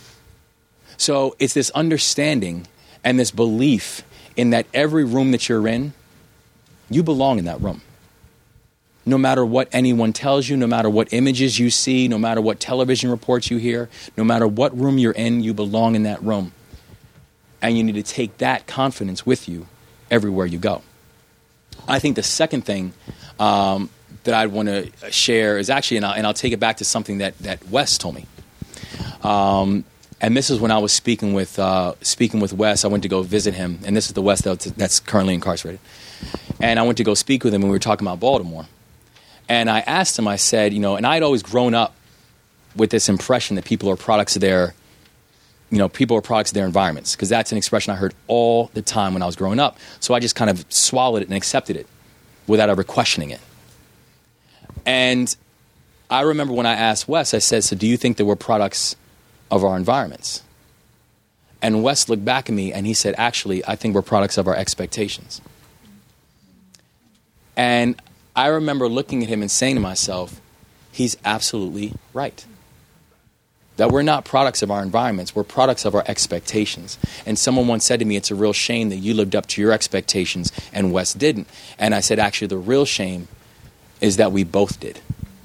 So it's this understanding and this belief in that every room that you're in, you belong in that room. No matter what anyone tells you, no matter what images you see, no matter what television reports you hear, no matter what room you're in, you belong in that room. And you need to take that confidence with you everywhere you go. I think the second thing um, that I'd want to share is actually, and I'll, and I'll take it back to something that, that Wes told me. Um, and this is when I was speaking with uh, speaking with Wes. I went to go visit him, and this is the Wes that's, that's currently incarcerated. And I went to go speak with him, and we were talking about Baltimore. And I asked him, I said, you know, and I had always grown up with this impression that people are products of their, you know, people are products of their environments, because that's an expression I heard all the time when I was growing up. So I just kind of swallowed it and accepted it without ever questioning it. And I remember when I asked Wes, I said, so do you think that we're products of our environments? And Wes looked back at me and he said, actually, I think we're products of our expectations. And I remember looking at him and saying to myself, he's absolutely right. That we're not products of our environments, we're products of our expectations. And someone once said to me, it's a real shame that you lived up to your expectations and Wes didn't. And I said, actually, the real shame is that we both did.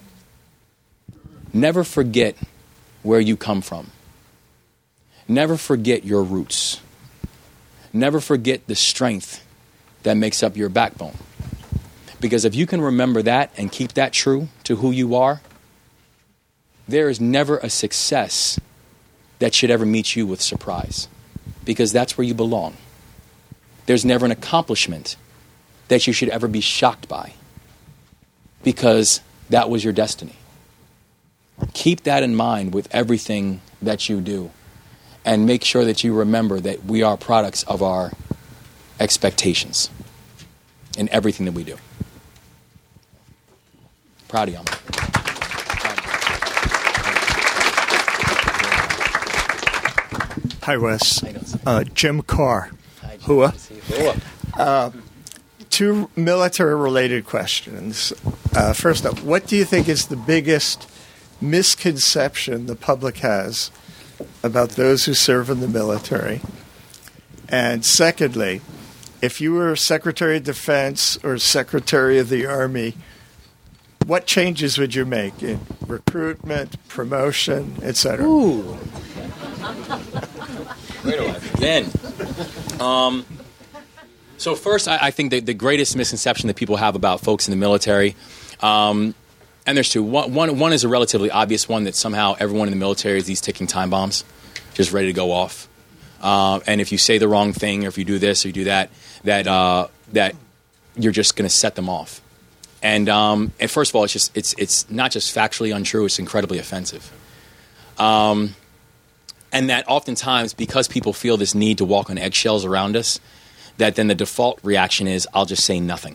Never forget where you come from. Never forget your roots. Never forget the strength that makes up your backbone. Because if you can remember that and keep that true to who you are, there is never a success that should ever meet you with surprise. Because that's where you belong. There's never an accomplishment that you should ever be shocked by. Because that was your destiny. Keep that in mind with everything that you do. And make sure that you remember that we are products of our expectations in everything that we do. Proud of you. Hi, Wes. Uh, Jim Carr. Hua. Uh, two military-related questions. Uh, first up, what do you think is the biggest misconception the public has about those who serve in the military? And secondly, if you were Secretary of Defense or Secretary of the Army, what changes would you make in recruitment, promotion, et cetera? Ooh. Where do I begin? Um, so first, I, I think that the greatest misconception that people have about folks in the military, um, and there's two. One, one, one is a relatively obvious one, that somehow everyone in the military is these ticking time bombs, just ready to go off. Uh, and if you say the wrong thing, or if you do this or you do that, that uh, that you're just going to set them off. And um, and first of all, it's just it's it's not just factually untrue; it's incredibly offensive. Um, And that oftentimes, because people feel this need to walk on eggshells around us, that then the default reaction is, I'll just say nothing,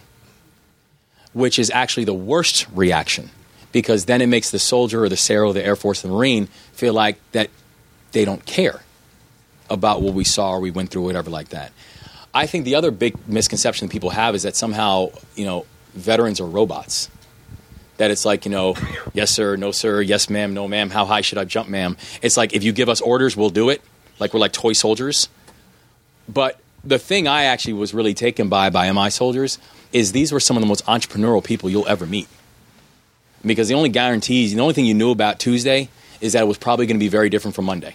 which is actually the worst reaction, because then it makes the soldier or the sailor or the Air Force or the Marine feel like that they don't care about what we saw or we went through, whatever like that. I think the other big misconception that people have is that somehow, you know, veterans are robots. That it's like, you know, yes, sir, no, sir, yes, ma'am, no, ma'am, how high should I jump, ma'am? It's like, if you give us orders, we'll do it. Like we're like toy soldiers. But the thing I actually was really taken by by M I soldiers is these were some of the most entrepreneurial people you'll ever meet. Because the only guarantees, the only thing you knew about Tuesday is that it was probably going to be very different from Monday.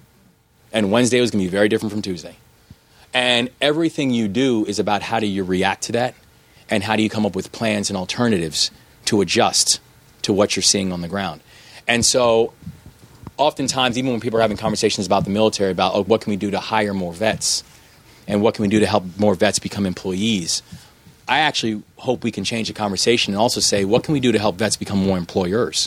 And Wednesday was going to be very different from Tuesday. And everything you do is about how do you react to that and how do you come up with plans and alternatives to adjust to what you're seeing on the ground. And so oftentimes, even when people are having conversations about the military, about oh, what can we do to hire more vets and what can we do to help more vets become employees, I actually hope we can change the conversation and also say, what can we do to help vets become more employers?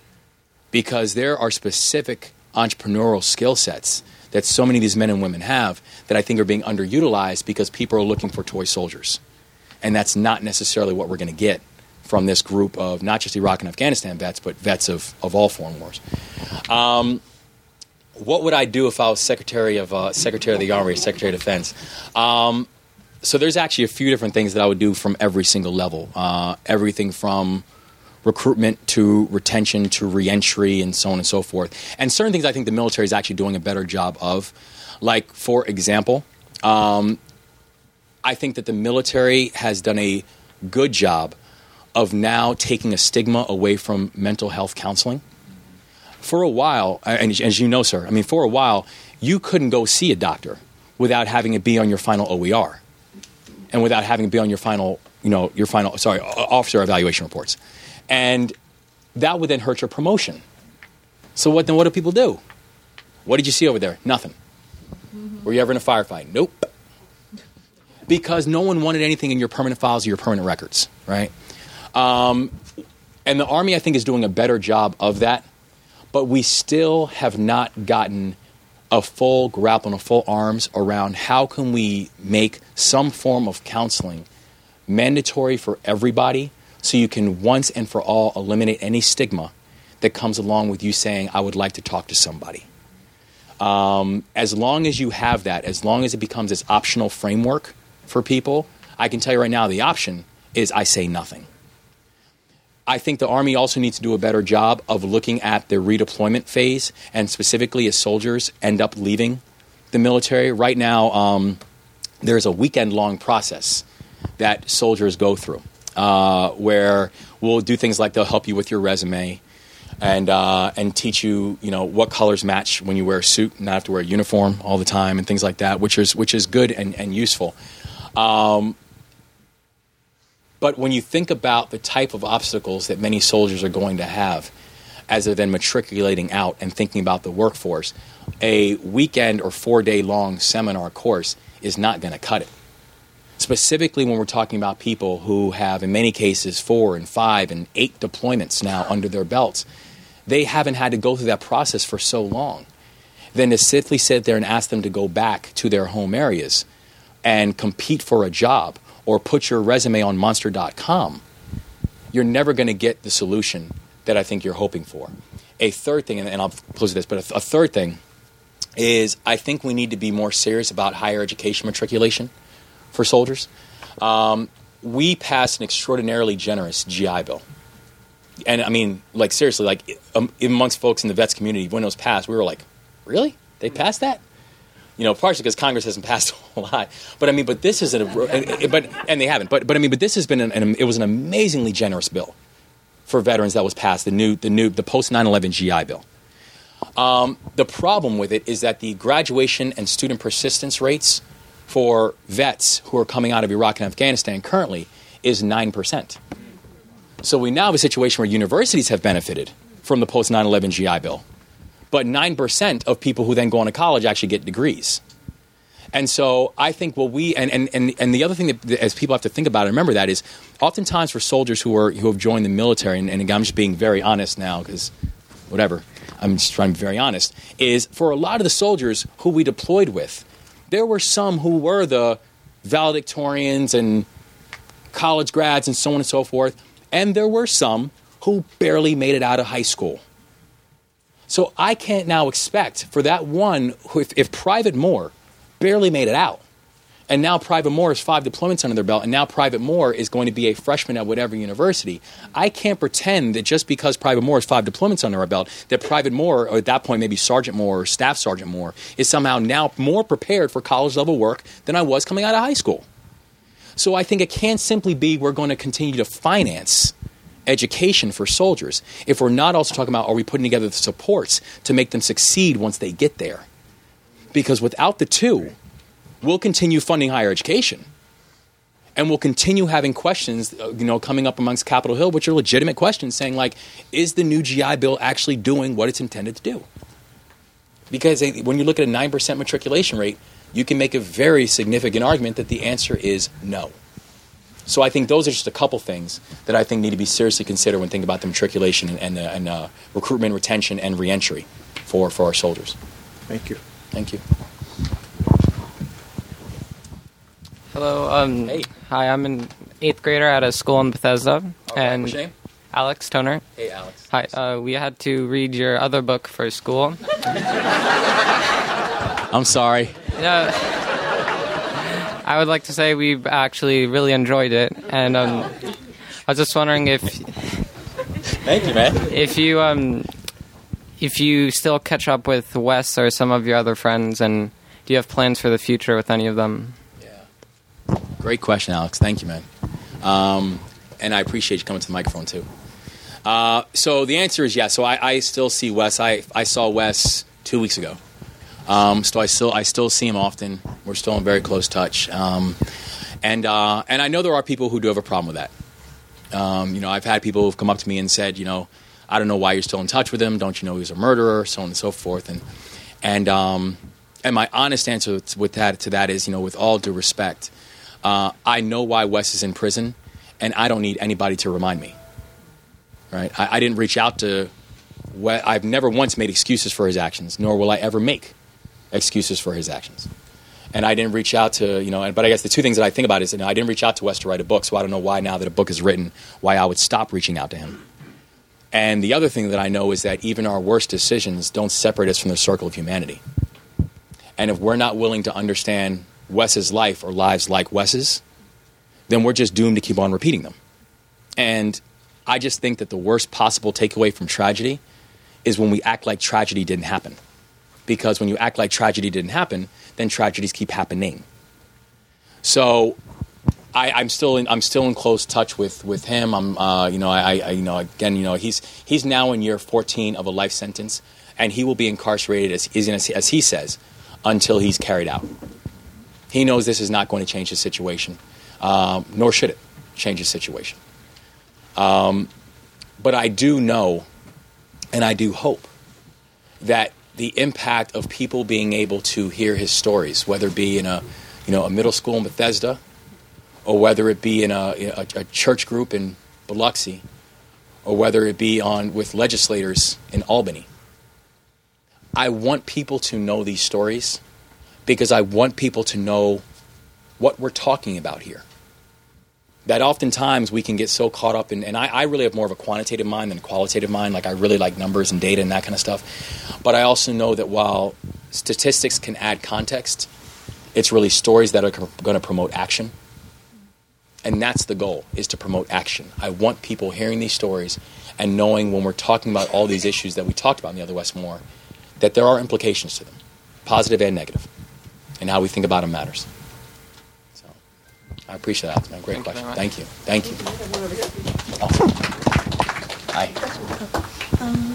Because there are specific entrepreneurial skill sets that so many of these men and women have that I think are being underutilized because people are looking for toy soldiers. And that's not necessarily what we're going to get from this group of not just Iraq and Afghanistan vets, but vets of, of all foreign wars. Um, what would I do if I was Secretary of uh, Secretary of the Army or Secretary of Defense? Um, so there's actually a few different things that I would do from every single level. Uh, everything from recruitment to retention to reentry and so on and so forth. And certain things I think the military is actually doing a better job of. Like, for example, um, I think that the military has done a good job of now taking a stigma away from mental health counseling. For a while, and as you know, sir, I mean, for a while, you couldn't go see a doctor without having it be on your final O E R and without having it be on your final, you know, your final, sorry, officer evaluation reports. And that would then hurt your promotion. So what then what do people do? What did you see over there? Nothing. Mm-hmm. Were you ever in a firefight? Nope. Because no one wanted anything in your permanent files or your permanent records, right? Um, and the Army, I think, is doing a better job of that. But we still have not gotten a full grapple and a full arms around how can we make some form of counseling mandatory for everybody so you can once and for all eliminate any stigma that comes along with you saying, I would like to talk to somebody. Um, as long as you have that, as long as it becomes this optional framework for people, I can tell you right now the option is I say nothing. I think the Army also needs to do a better job of looking at the redeployment phase, and specifically as soldiers end up leaving the military. Right now, um, there's a weekend-long process that soldiers go through uh, where we'll do things like they'll help you with your resume and uh, and teach you, you know, what colors match when you wear a suit and not have to wear a uniform all the time and things like that, which is which is good and, and useful. Um, But when you think about the type of obstacles that many soldiers are going to have as they're then matriculating out and thinking about the workforce, a weekend or four-day-long seminar course is not going to cut it. Specifically when we're talking about people who have, in many cases, four and five and eight deployments now under their belts, they haven't had to go through that process for so long. Then to simply sit there and ask them to go back to their home areas and compete for a job or put your resume on monster dot com, you're never going to get the solution that I think you're hoping for. A third thing, and I'll close with this, but a, th- a third thing is I think we need to be more serious about higher education matriculation for soldiers. Um, we passed an extraordinarily generous G I Bill. And I mean, like seriously, like um, amongst folks in the vets community, when it was passed, we were like, really? They passed that? You know, partially because Congress hasn't passed a whole lot, but I mean, but this is an, but and they haven't, but but I mean, but this has been an, an it was an amazingly generous bill for veterans that was passed, the new the new the post nine eleven G I Bill. Um, the problem with it is that the graduation and student persistence rates for vets who are coming out of Iraq and Afghanistan currently is nine percent. So we now have a situation where universities have benefited from the post nine eleven G I Bill. But nine percent of people who then go on to college actually get degrees. And so I think what we, and, and, and, and the other thing that as people have to think about and remember that is oftentimes for soldiers who are who have joined the military, and, and I'm just being very honest now because whatever, I'm just trying to be very honest, is for a lot of the soldiers who we deployed with, there were some who were the valedictorians and college grads and so on and so forth, and there were some who barely made it out of high school. So I can't now expect for that one, who, if, if Private Moore barely made it out, and now Private Moore has five deployments under their belt, and now Private Moore is going to be a freshman at whatever university, I can't pretend that just because Private Moore has five deployments under our belt, that Private Moore, or at that point maybe Sergeant Moore or Staff Sergeant Moore, is somehow now more prepared for college-level work than I was coming out of high school. So I think it can't simply be we're going to continue to finance education for soldiers if we're not also talking about are we putting together the supports to make them succeed once they get there. Because without the two, we'll continue funding higher education, and we'll continue having questions, you know, coming up amongst Capitol Hill, which are legitimate questions, saying like, is the new G I Bill actually doing what it's intended to do? Because when you look at a nine percent matriculation rate, you can make a very significant argument that the answer is no. So I think those are just a couple things that I think need to be seriously considered when thinking about the matriculation and, and, uh, and uh, recruitment, retention, and reentry for, for our soldiers. Thank you. Thank you. Hello. Um, hey. Hi, I'm an eighth grader at a school in Bethesda. All right. And What's your name? Alex Toner. Hey, Alex. Hi. Uh, we had to read your other book for school. I'm sorry. Yeah. I would like to say we actually really enjoyed it, and um, I was just wondering if. Thank you, man. If you um, if you still catch up with Wes or some of your other friends, and do you have plans for the future with any of them? Yeah. Great question, Alex. Thank you, man. Um, and I appreciate you coming to the microphone too. Uh, so the answer is yes. So I, I still see Wes. I I saw Wes two weeks ago. Um, so I still I still see him often. We're still in very close touch, um, and uh, and I know there are people who do have a problem with that. Um, you know, I've had people who've come up to me and said, you know, I don't know why you're still in touch with him. Don't you know he's a murderer? So on and so forth. And and um, and my honest answer with that to that is, you know, with all due respect, uh, I know why Wes is in prison, and I don't need anybody to remind me. Right? I, I didn't reach out to. Wes. I've never once made excuses for his actions, nor will I ever make excuses for his actions. And I didn't reach out to, you know, but I guess the two things that I think about is, you know, I didn't reach out to Wes to write a book, so I don't know why now that a book is written, why I would stop reaching out to him. And the other thing that I know is that even our worst decisions don't separate us from the circle of humanity. And if we're not willing to understand Wes's life or lives like Wes's, then we're just doomed to keep on repeating them. And I just think that the worst possible takeaway from tragedy is when we act like tragedy didn't happen. Because when you act like tragedy didn't happen, then tragedies keep happening. So, I, I'm still in. I'm still in close touch with, with him. I'm, uh, you know, I, I, you know, again, you know, he's he's now in year fourteen of a life sentence, and he will be incarcerated as as, as he says until he's carried out. He knows this is not going to change his situation, um, nor should it change his situation. Um, but I do know, and I do hope that the impact of people being able to hear his stories, whether it be in a, you know, a middle school in Bethesda, or whether it be in a, a, a church group in Biloxi, or whether it be on with legislators in Albany. I want people to know these stories because I want people to know what we're talking about here. That oftentimes we can get so caught up in, and I, I really have more of a quantitative mind than a qualitative mind. Like I really like numbers and data and that kind of stuff. But I also know that while statistics can add context, it's really stories that are going to promote action. And that's the goal, is to promote action. I want people hearing these stories and knowing when we're talking about all these issues that we talked about in the other Wes Moore, that there are implications to them, positive and negative, and how we think about them matters. I appreciate that, man. Great question. Thank you. Thank you. Oh. Hi. Um,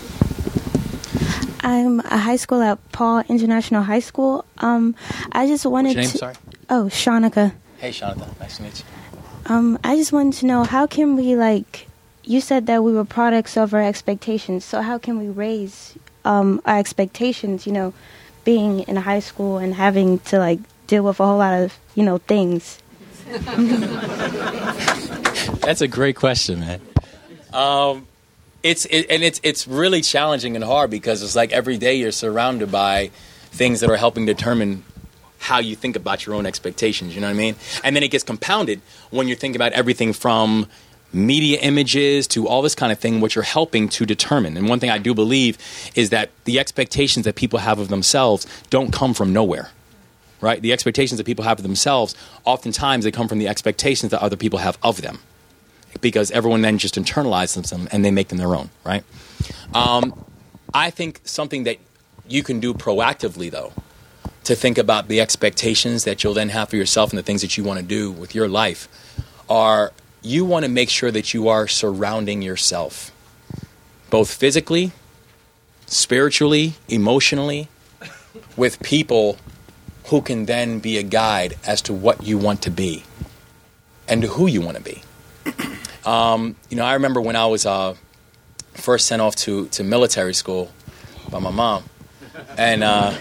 I'm a high school at Paul International High School. Um, I just wanted What's your name? to. Sorry. Oh, Shanika. Hey, Shanika. Nice to meet you. Um, I just wanted to know, how can we, like, you said that we were products of our expectations. So how can we raise um, our expectations? You know, being in high school and having to like deal with a whole lot of you know things. That's a great question, man. Um, It's it, and it's it's really challenging and hard because it's like every day you're surrounded by things that are helping determine how you think about your own expectations. You know what I mean? And then it gets compounded when you're thinking about everything from media images to all this kind of thing, which are helping to determine. And one thing I do believe is that the expectations that people have of themselves don't come from nowhere. Right? The expectations that people have of themselves, oftentimes they come from the expectations that other people have of them. Because everyone then just internalizes them and they make them their own, right? Um, I think something that you can do proactively, though, to think about the expectations that you'll then have for yourself and the things that you want to do with your life are you want to make sure that you are surrounding yourself, both physically, spiritually, emotionally, with people who can then be a guide as to what you want to be and to who you want to be. Um, you know, I remember when I was uh, first sent off to, to military school by my mom, and uh,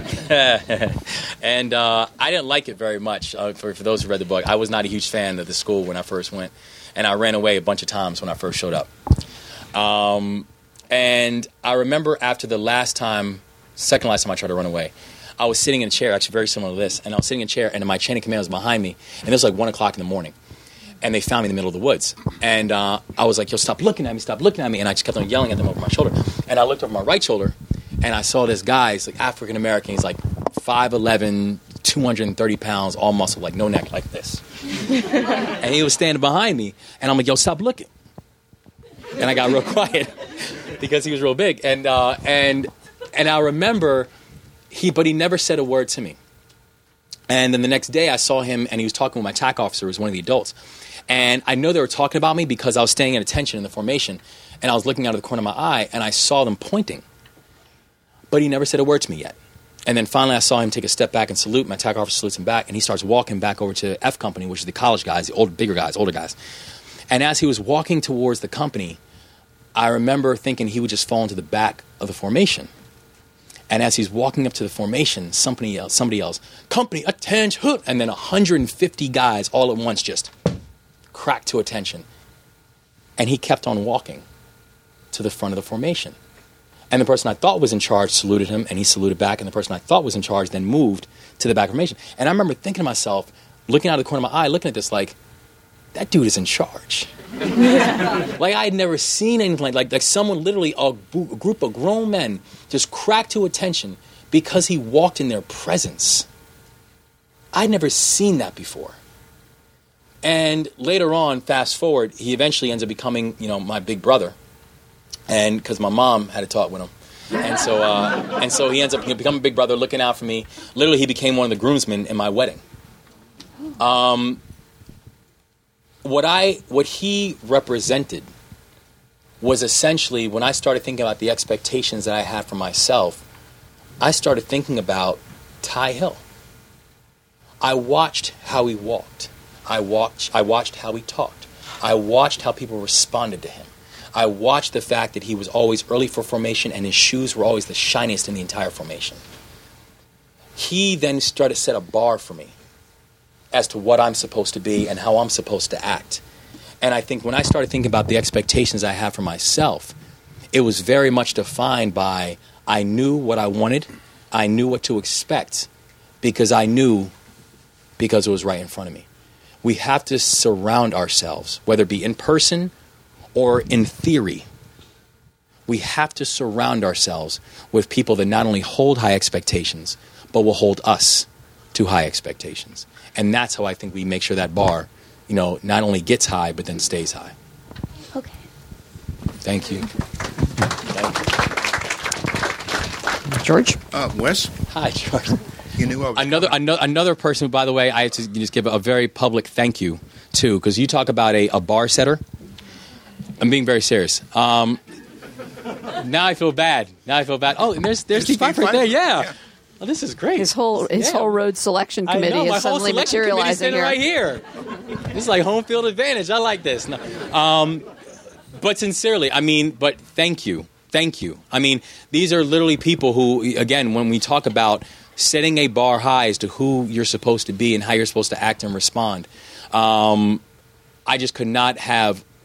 and uh, I didn't like it very much. Uh, for, for those who read the book, I was not a huge fan of the school when I first went, and I ran away a bunch of times when I first showed up. Um, and I remember after the last time, second last time I tried to run away, I was sitting in a chair, actually very similar to this, and I was sitting in a chair, and my chain of command was behind me, and it was like one o'clock in the morning. And they found me in the middle of the woods. And uh, I was like, yo, stop looking at me, stop looking at me. And I just kept on yelling at them over my shoulder. And I looked over my right shoulder, and I saw this guy. He's like African-American. He's like five eleven, two hundred thirty pounds, all muscle, like no neck, like this. And he was standing behind me. And I'm like, yo, stop looking. And I got real quiet because he was real big. And uh, and and I remember, he, but he never said a word to me. And then the next day I saw him, and he was talking with my TAC officer, who was one of the adults. And I know they were talking about me because I was staying at attention in the formation, and I was looking out of the corner of my eye, and I saw them pointing. But he never said a word to me yet. And then finally I saw him take a step back and salute. My TAC officer salutes him back, and he starts walking back over to F Company, which is the college guys, the old, bigger guys, older guys. And as he was walking towards the company, I remember thinking he would just fall into the back of the formation. And as he's walking up to the formation, somebody yells, somebody yells, "Company, attention!" And then one hundred fifty guys all at once just cracked to attention. And he kept on walking to the front of the formation. And the person I thought was in charge saluted him, and he saluted back. And the person I thought was in charge then moved to the back of the formation. And I remember thinking to myself, looking out of the corner of my eye, looking at this like, that dude is in charge. Like I had never seen anything like like, like someone literally, a, a group of grown men just cracked to attention because he walked in their presence. I'd never seen that before. And later on, fast forward, he eventually ends up becoming, you know, my big brother. And because my mom had a talk with him. And so uh, and so he ends up becoming a big brother, looking out for me. Literally, he became one of the groomsmen in my wedding. Um, what I, what he represented was essentially, when I started thinking about the expectations that I had for myself, I started thinking about Ty Hill. I watched how he walked. I watched, I watched how he talked. I watched how people responded to him. I watched the fact that he was always early for formation and his shoes were always the shiniest in the entire formation. He then started to set a bar for me as to what I'm supposed to be and how I'm supposed to act. And I think when I started thinking about the expectations I have for myself, it was very much defined by I knew what I wanted, I knew what to expect, because I knew because it was right in front of me. We have to surround ourselves, whether it be in person or in theory. We have to surround ourselves with people that not only hold high expectations, but will hold us to high expectations. And that's how I think we make sure that bar, you know, not only gets high, but then stays high. Okay. Thank you. Thank you. George? Uh, Wes? Hi, George. You knew I was another, another another person who, by the way, I have to just give a very public thank you to, because you talk about a, a bar setter. I'm being very serious. Um, now I feel bad. Now I feel bad. Oh, and there's there's Steve Pfeiffer right there. Yeah. yeah. Oh, this is great. His whole his yeah. whole road selection committee I know, is suddenly materializing here. right here. This is like home field advantage. I like this. No. Um, but sincerely, I mean, but thank you. Thank you. I mean, these are literally people who, again, when we talk about setting a bar high as to who you're supposed to be and how you're supposed to act and respond, um, I just could not have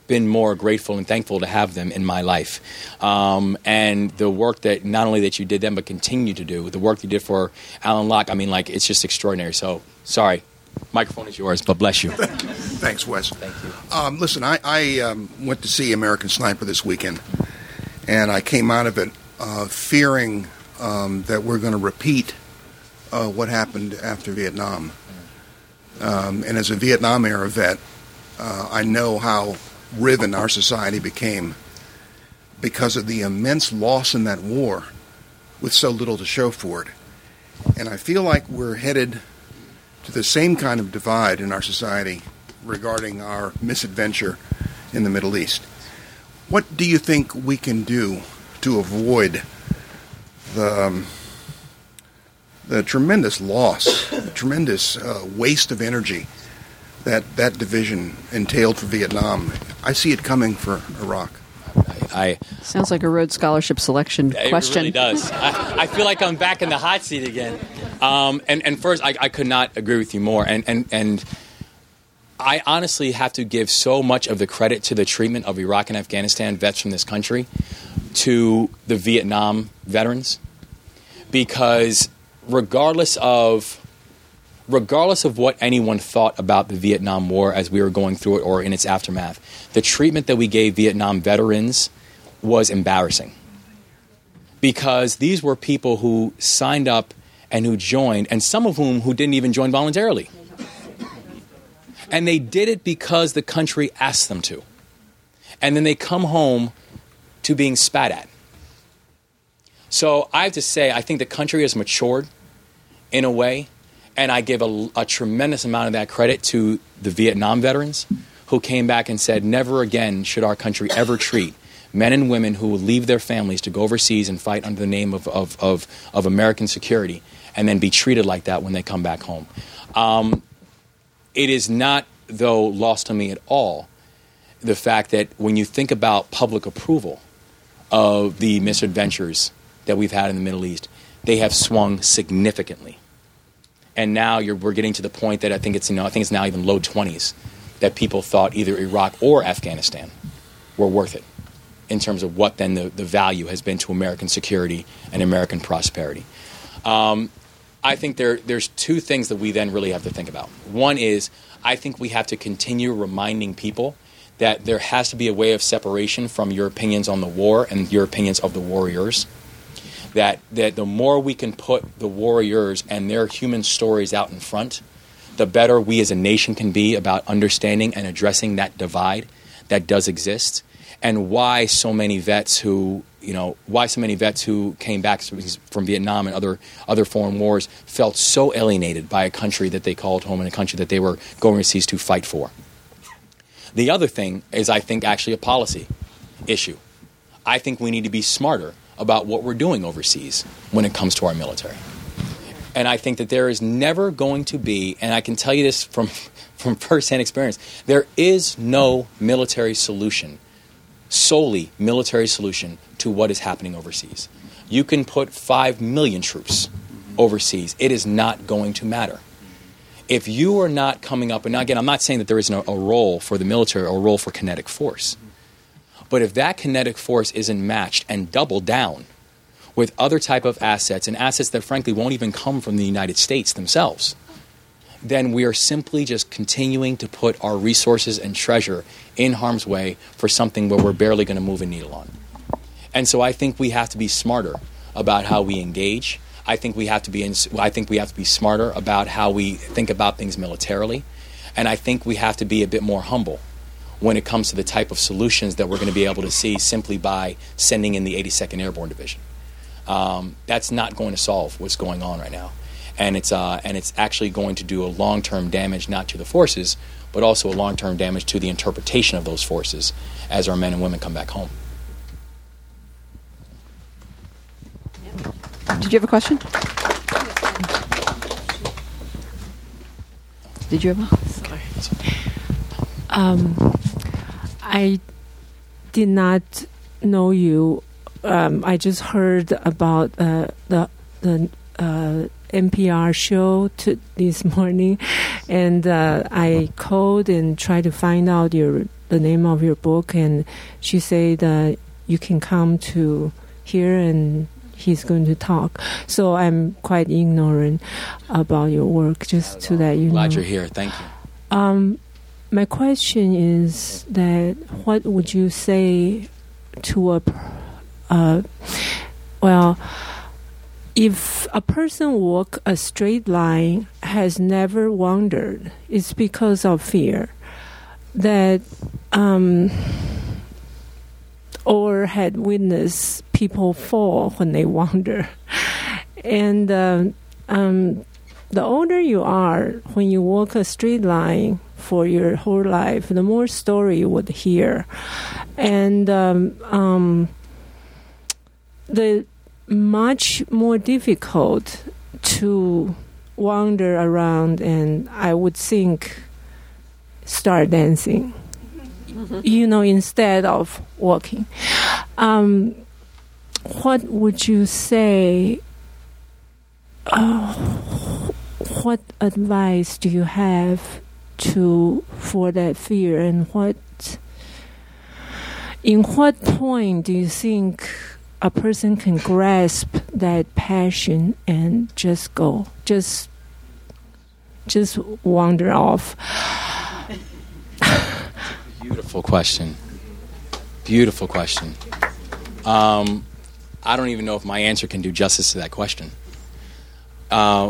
been more grateful and thankful to have them in my life. Um, and the work that not only that you did then, but continue to do, the work you did for Alan Locke, I mean, like, it's just extraordinary. So, sorry. Microphone is yours, but bless you. Thanks, Wes. Thank you. Um, listen, I, I um, went to see American Sniper this weekend, and I came out of it uh, fearing um, that we're going to repeat uh, what happened after Vietnam. Um, and as a Vietnam-era vet, uh, I know how riven our society became because of the immense loss in that war with so little to show for it. And I feel like we're headed to the same kind of divide in our society regarding our misadventure in the Middle East. What do you think we can do to avoid the um, the tremendous loss, the tremendous uh, waste of energy that that division entailed for Vietnam? I see it coming for Iraq. I, Sounds like a Rhodes Scholarship selection it question. It really does. I, I feel like I'm back in the hot seat again. Um, and, and first, I, I could not agree with you more. And, and, and I honestly have to give so much of the credit to the treatment of Iraq and Afghanistan vets from this country to the Vietnam veterans. Because regardless of regardless of what anyone thought about the Vietnam War as we were going through it or in its aftermath, the treatment that we gave Vietnam veterans was embarrassing. Because these were people who signed up and who joined, and some of whom who didn't even join voluntarily. And they did it because the country asked them to. And then they come home to being spat at. So I have to say, I think the country has matured in a way, and I give a, a tremendous amount of that credit to the Vietnam veterans who came back and said, never again should our country ever treat men and women who will leave their families to go overseas and fight under the name of, of, of, of American security and then be treated like that when they come back home. Um, it is not, though, lost to me at all, the fact that when you think about public approval of the misadventures that we've had in the Middle East, they have swung significantly. And now you're, we're getting to the point that I think it's you know, I think it's now even low twenties that people thought either Iraq or Afghanistan were worth it in terms of what then the, the value has been to American security and American prosperity. Um, I think there there's two things that we then really have to think about. One is I think we have to continue reminding people that there has to be a way of separation from your opinions on the war and your opinions of the warriors. That, that the more we can put the warriors and their human stories out in front, the better we as a nation can be about understanding and addressing that divide that does exist, and why so many vets who, you know, why so many vets who came back from Vietnam and other other foreign wars felt so alienated by a country that they called home and a country that they were going overseas to fight for. The other thing is, I think, actually a policy issue. I think we need to be smarter about what we're doing overseas when it comes to our military. And I think that there is never going to be, and I can tell you this from, from firsthand experience, there is no military solution, solely military solution, to what is happening overseas. You can put five million troops overseas. It is not going to matter. If you are not coming up, and now again, I'm not saying that there isn't a, a role for the military or a role for kinetic force, but if that kinetic force isn't matched and doubled down with other type of assets, and assets that frankly won't even come from the United States themselves, then we are simply just continuing to put our resources and treasure in harm's way for something where we're barely going to move a needle on. And so I think we have to be smarter about how we engage. I think we have to be in, I think we have to be smarter about how we think about things militarily. And I think we have to be a bit more humble when it comes to the type of solutions that we're going to be able to see simply by sending in the eighty-second Airborne Division. Um, that's not going to solve what's going on right now. And it's, uh, and it's actually going to do a long-term damage not to the forces, but also a long-term damage to the interpretation of those forces as our men and women come back home. Did you have a question? Did you have a... Sorry. Um, I did not know you. Um, I just heard about uh, the the uh, N P R show to this morning, and uh, I called and tried to find out your the name of your book, and she said that you can come to here and he's going to talk. So I'm quite ignorant about your work, just to that you Glad know. you're here. Thank you. Um, my question is that what would you say to a, uh, well, if a person walk a straight line, has never wandered, it's because of fear, that um, or had witnessed people fall when they wander. And uh, um, the older you are, when you walk a straight line for your whole life, the more story you would hear. And um, um, the much more difficult to wander around and I would think start dancing, mm-hmm. you know, instead of walking. Um, what would you say, uh, what advice do you have to for that fear, and what in what point do you think a person can grasp that passion and just go, just just wander off? Beautiful question. Beautiful question. Um, I don't even know if my answer can do justice to that question. Uh,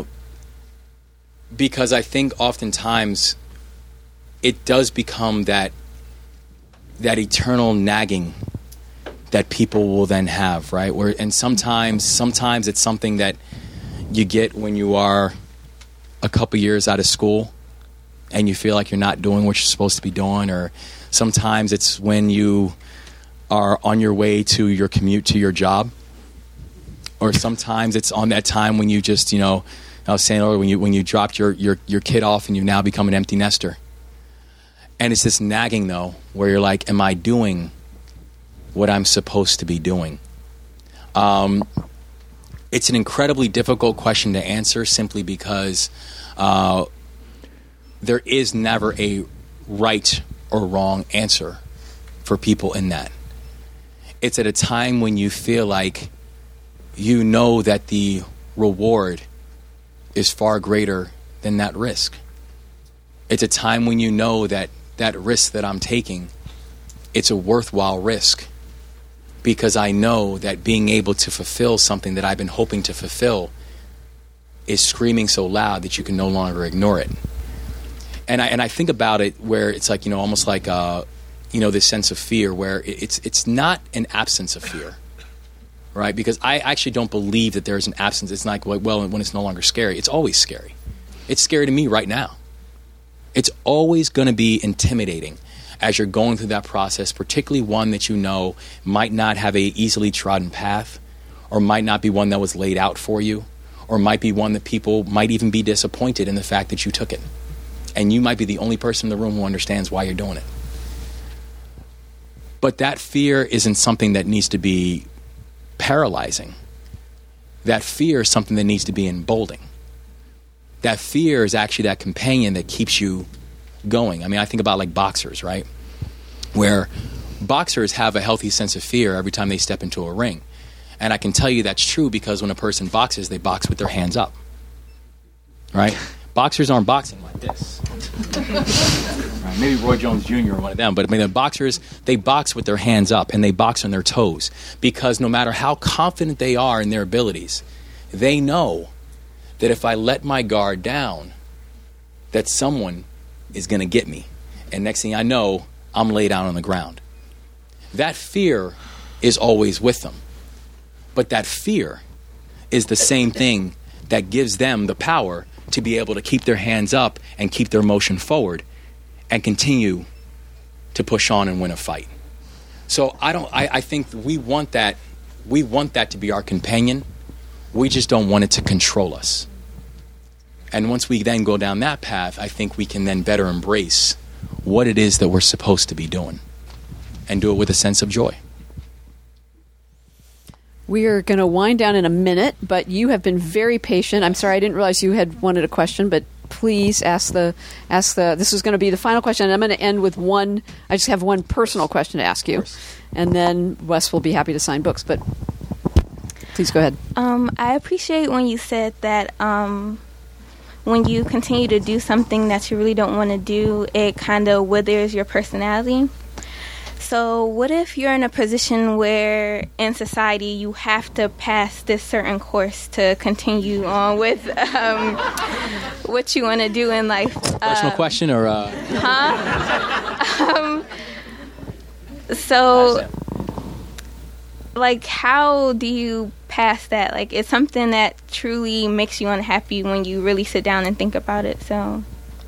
because I think oftentimes it does become that that eternal nagging that people will then have, right? Where and sometimes sometimes it's something that you get when you are a couple years out of school and you feel like you're not doing what you're supposed to be doing, or sometimes it's when you are on your way to your commute to your job, or sometimes it's on that time when you just, you know, I was saying earlier, when you when you dropped your, your, your kid off and you've now become an empty nester. And it's this nagging, though, where you're like, am I doing what I'm supposed to be doing? Um, it's an incredibly difficult question to answer simply because uh, there is never a right or wrong answer for people in that. It's at a time when you feel like you know that the reward is far greater than that risk. It's a time when you know that that risk that I'm taking, it's a worthwhile risk, because I know that being able to fulfill something that I've been hoping to fulfill is screaming so loud that you can no longer ignore it. And I and I think about it where it's like, you know, almost like uh, you know, this sense of fear where it's it's not an absence of fear, right? Because I actually don't believe that there is an absence. It's not like, well, when it's no longer scary, it's always scary. It's scary to me right now. It's always going to be intimidating as you're going through that process, particularly one that you know might not have a easily trodden path, or might not be one that was laid out for you, or might be one that people might even be disappointed in the fact that you took it. And you might be the only person in the room who understands why you're doing it. But that fear isn't something that needs to be paralyzing. That fear is something that needs to be emboldening. That fear is actually that companion that keeps you going. I mean, I think about like boxers, right? Where boxers have a healthy sense of fear every time they step into a ring. And I can tell you that's true because when a person boxes, they box with their hands up, right? Boxers aren't boxing like this. Right, maybe Roy Jones Junior or one of them, but I mean, the boxers, they box with their hands up and they box on their toes, because no matter how confident they are in their abilities, they know that if I let my guard down, that someone is going to get me. And next thing I know, I'm laid down on the ground. That fear is always with them. But that fear is the same thing that gives them the power to be able to keep their hands up and keep their motion forward and continue to push on and win a fight. So I don't I, I think we want that we want that to be our companion. We just don't want it to control us. And once we then go down that path, I think we can then better embrace what it is that we're supposed to be doing and do it with a sense of joy. We are going to wind down in a minute, but you have been very patient. I'm sorry, I didn't realize you had wanted a question, but please ask the ask the. This is going to be the final question. And I'm going to end with one. I just have one personal question to ask you, and then Wes will be happy to sign books. But please go ahead. Um, I appreciate when you said that um, when you continue to do something that you really don't want to do, it kind of withers your personality. So what if you're in a position where in society you have to pass this certain course to continue on with um, what you want to do in life? Personal uh, question or? Uh... Huh? um, so, like, how do you pass that? Like, it's something that truly makes you unhappy when you really sit down and think about it. So,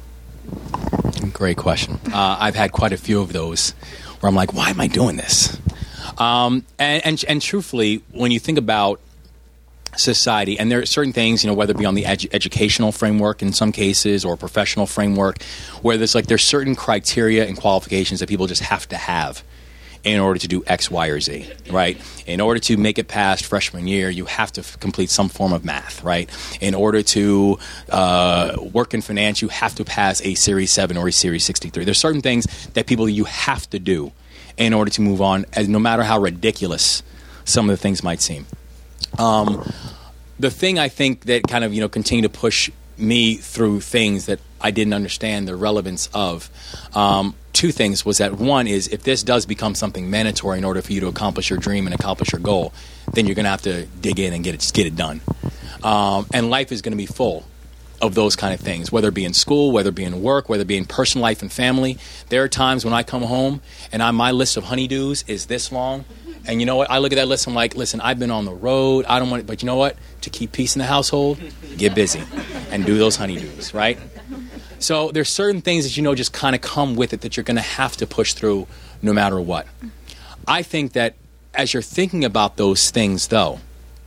great question. Uh, I've had quite a few of those where I'm like, why am I doing this? Um, and, and and truthfully, when you think about society, and there are certain things, you know, whether it be on the edu- educational framework in some cases or professional framework, where there's like there's certain criteria and qualifications that people just have to have in order to do X, Y, or Z, right? In order to make it past freshman year, you have to f- complete some form of math, right? In order to uh, work in finance, you have to pass a Series seven or a Series sixty-three. There's certain things that people you have to do in order to move on, as no matter how ridiculous some of the things might seem. Um, the thing I think that kind of, you know, continue to push me through things that I didn't understand the relevance of, um, two things was that one is if this does become something mandatory in order for you to accomplish your dream and accomplish your goal, then you're going to have to dig in and get it, get it done. Um, and life is going to be full of those kind of things, whether it be in school, whether it be in work, whether it be in personal life and family. There are times when I come home and I, my list of honeydews is this long. And you know what? I look at that list, I'm like, listen, I've been on the road. I don't want it. But you know what? To keep peace in the household, get busy and do those honeydews, right? So there's certain things that you know just kind of come with it that you're going to have to push through no matter what. I think that as you're thinking about those things, though,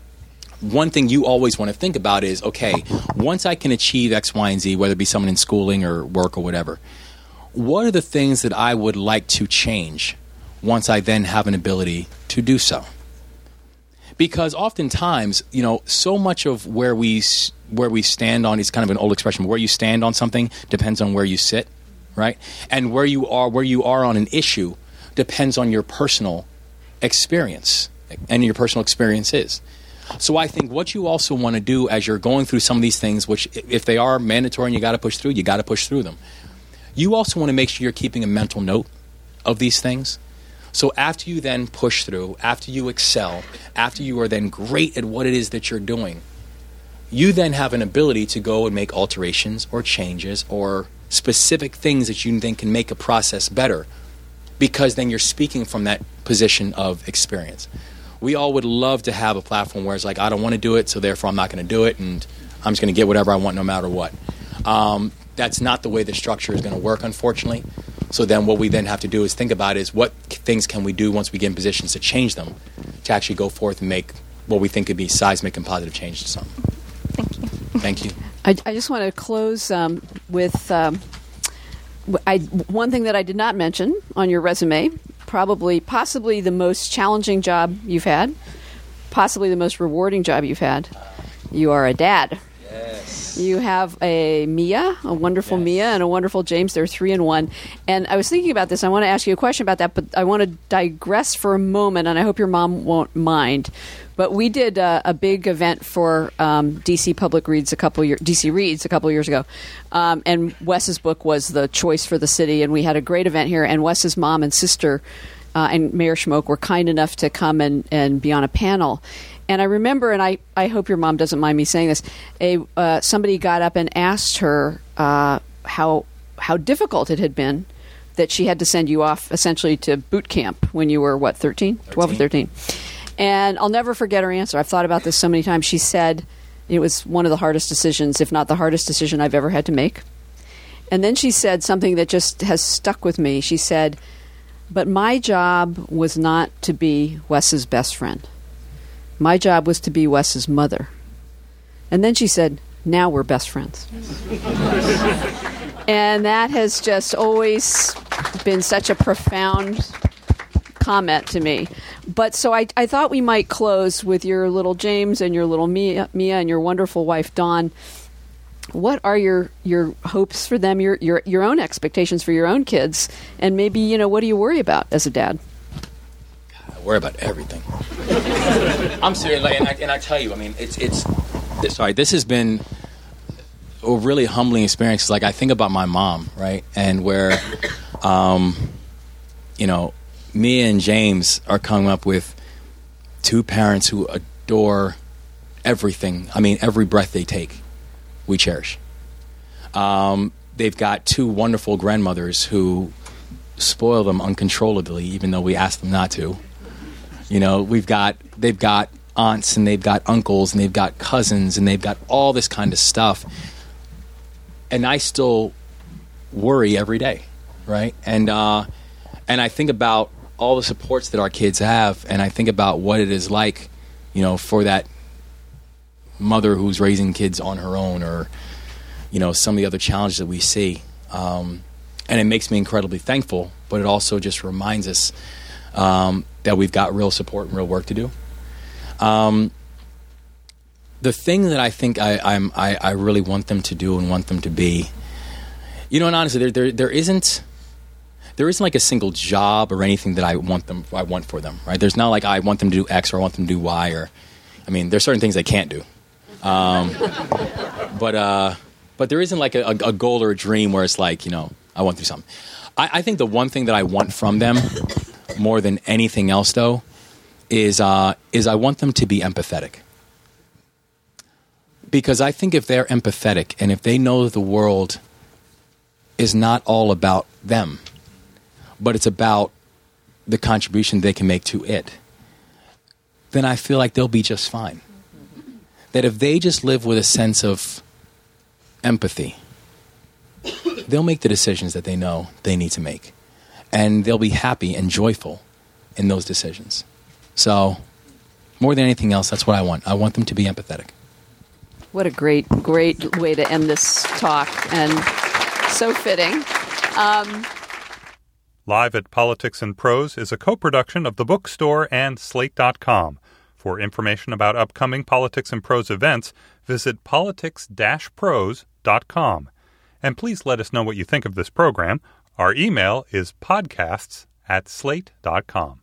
one thing you always want to think about is, okay, once I can achieve X, Y, and Z, whether it be someone in schooling or work or whatever, what are the things that I would like to change once I then have an ability to do so? Because oftentimes, you know, so much of where we where we stand on, it's kind of an old expression, where you stand on something depends on where you sit, right? And where you are where you are on an issue depends on your personal experience and your personal experiences. So I think what you also want to do as you're going through some of these things, which if they are mandatory and you got to push through, you got to push through them. You also want to make sure you're keeping a mental note of these things. So after you then push through, after you excel, after you are then great at what it is that you're doing, you then have an ability to go and make alterations or changes or specific things that you think can make a process better, because then you're speaking from that position of experience. We all would love to have a platform where it's like, I don't want to do it, so therefore I'm not going to do it, and I'm just going to get whatever I want no matter what. Um, that's not the way the structure is going to work, unfortunately. So then what we then have to do is think about is what things can we do once we get in positions to change them, to actually go forth and make what we think could be seismic and positive change to something. Thank you. Thank you. I, I just want to close um, with um, I, one thing that I did not mention on your resume, probably, possibly the most challenging job you've had, possibly the most rewarding job you've had. You are a dad. Yes. You have a Mia, a wonderful Yes. Mia, and a wonderful James. They're three and one. And I was thinking about this. I want to ask you a question about that, but I want to digress for a moment, and I hope your mom won't mind. But we did uh, a big event for um, D C Public Reads a couple years, D C Reads a couple years ago, um, and Wes's book was the choice for the city, and we had a great event here. And Wes's mom and sister uh, and Mayor Schmoke were kind enough to come and, and be on a panel. And I remember, and I, I hope your mom doesn't mind me saying this, a uh, somebody got up and asked her uh, how how difficult it had been that she had to send you off essentially to boot camp when you were, what, thirteen? twelve or thirteen. And I'll never forget her answer. I've thought about this so many times. She said it was one of the hardest decisions, if not the hardest decision I've ever had to make. And then she said something that just has stuck with me. She said, but my job was not to be Wes's best friend. My job was to be Wes's mother. And then she said, now we're best friends. And that has just always been such a profound comment to me. But so I, I thought we might close with your little James and your little Mia, Mia and your wonderful wife, Dawn. what are your, your hopes for them, your, your your own expectations for your own kids, and maybe, you know, what do you worry about as a dad? God, I worry about everything. I'm serious, like, and, I, and I tell you, I mean, it's it's. Sorry, this has been a really humbling experience. Like, I think about my mom, right, and where, um, you know, me and James are coming up with two parents who adore everything. I mean, every breath they take, we cherish. Um, they've got two wonderful grandmothers who spoil them uncontrollably, even though we ask them not to. You know, we've got they've got aunts and they've got uncles and they've got cousins and they've got all this kind of stuff. And I still worry every day, right? And uh, and I think about all the supports that our kids have, and I think about what it is like, you know, for that mother who's raising kids on her own, or, you know, some of the other challenges that we see. Um, and it makes me incredibly thankful, but it also just reminds us um, that we've got real support and real work to do. Um, the thing that I think I, I'm, I, I really want them to do and want them to be, you know, and honestly, there, there, there isn't, there isn't like a single job or anything that I want them, I want for them, right? There's not like I want them to do X or I want them to do Y, or, I mean, there's certain things they can't do. Um, but, uh, but there isn't like a, a goal or a dream where it's like, you know, I want to do something. I, I think the one thing that I want from them more than anything else, though, is, uh, is I want them to be empathetic. Because I think if they're empathetic and if they know that the world is not all about them, but it's about the contribution they can make to it, then I feel like they'll be just fine. That if they just live with a sense of empathy, they'll make the decisions that they know they need to make. And they'll be happy and joyful in those decisions. So, more than anything else, that's what I want. I want them to be empathetic. What a great, great way to end this talk, and so fitting. Um, Live at Politics and Prose is a co-production of The Bookstore and Slate dot com. For information about upcoming Politics and Prose events, visit politics dash prose dot com. And please let us know what you think of this program. Our email is podcasts at slate dot com.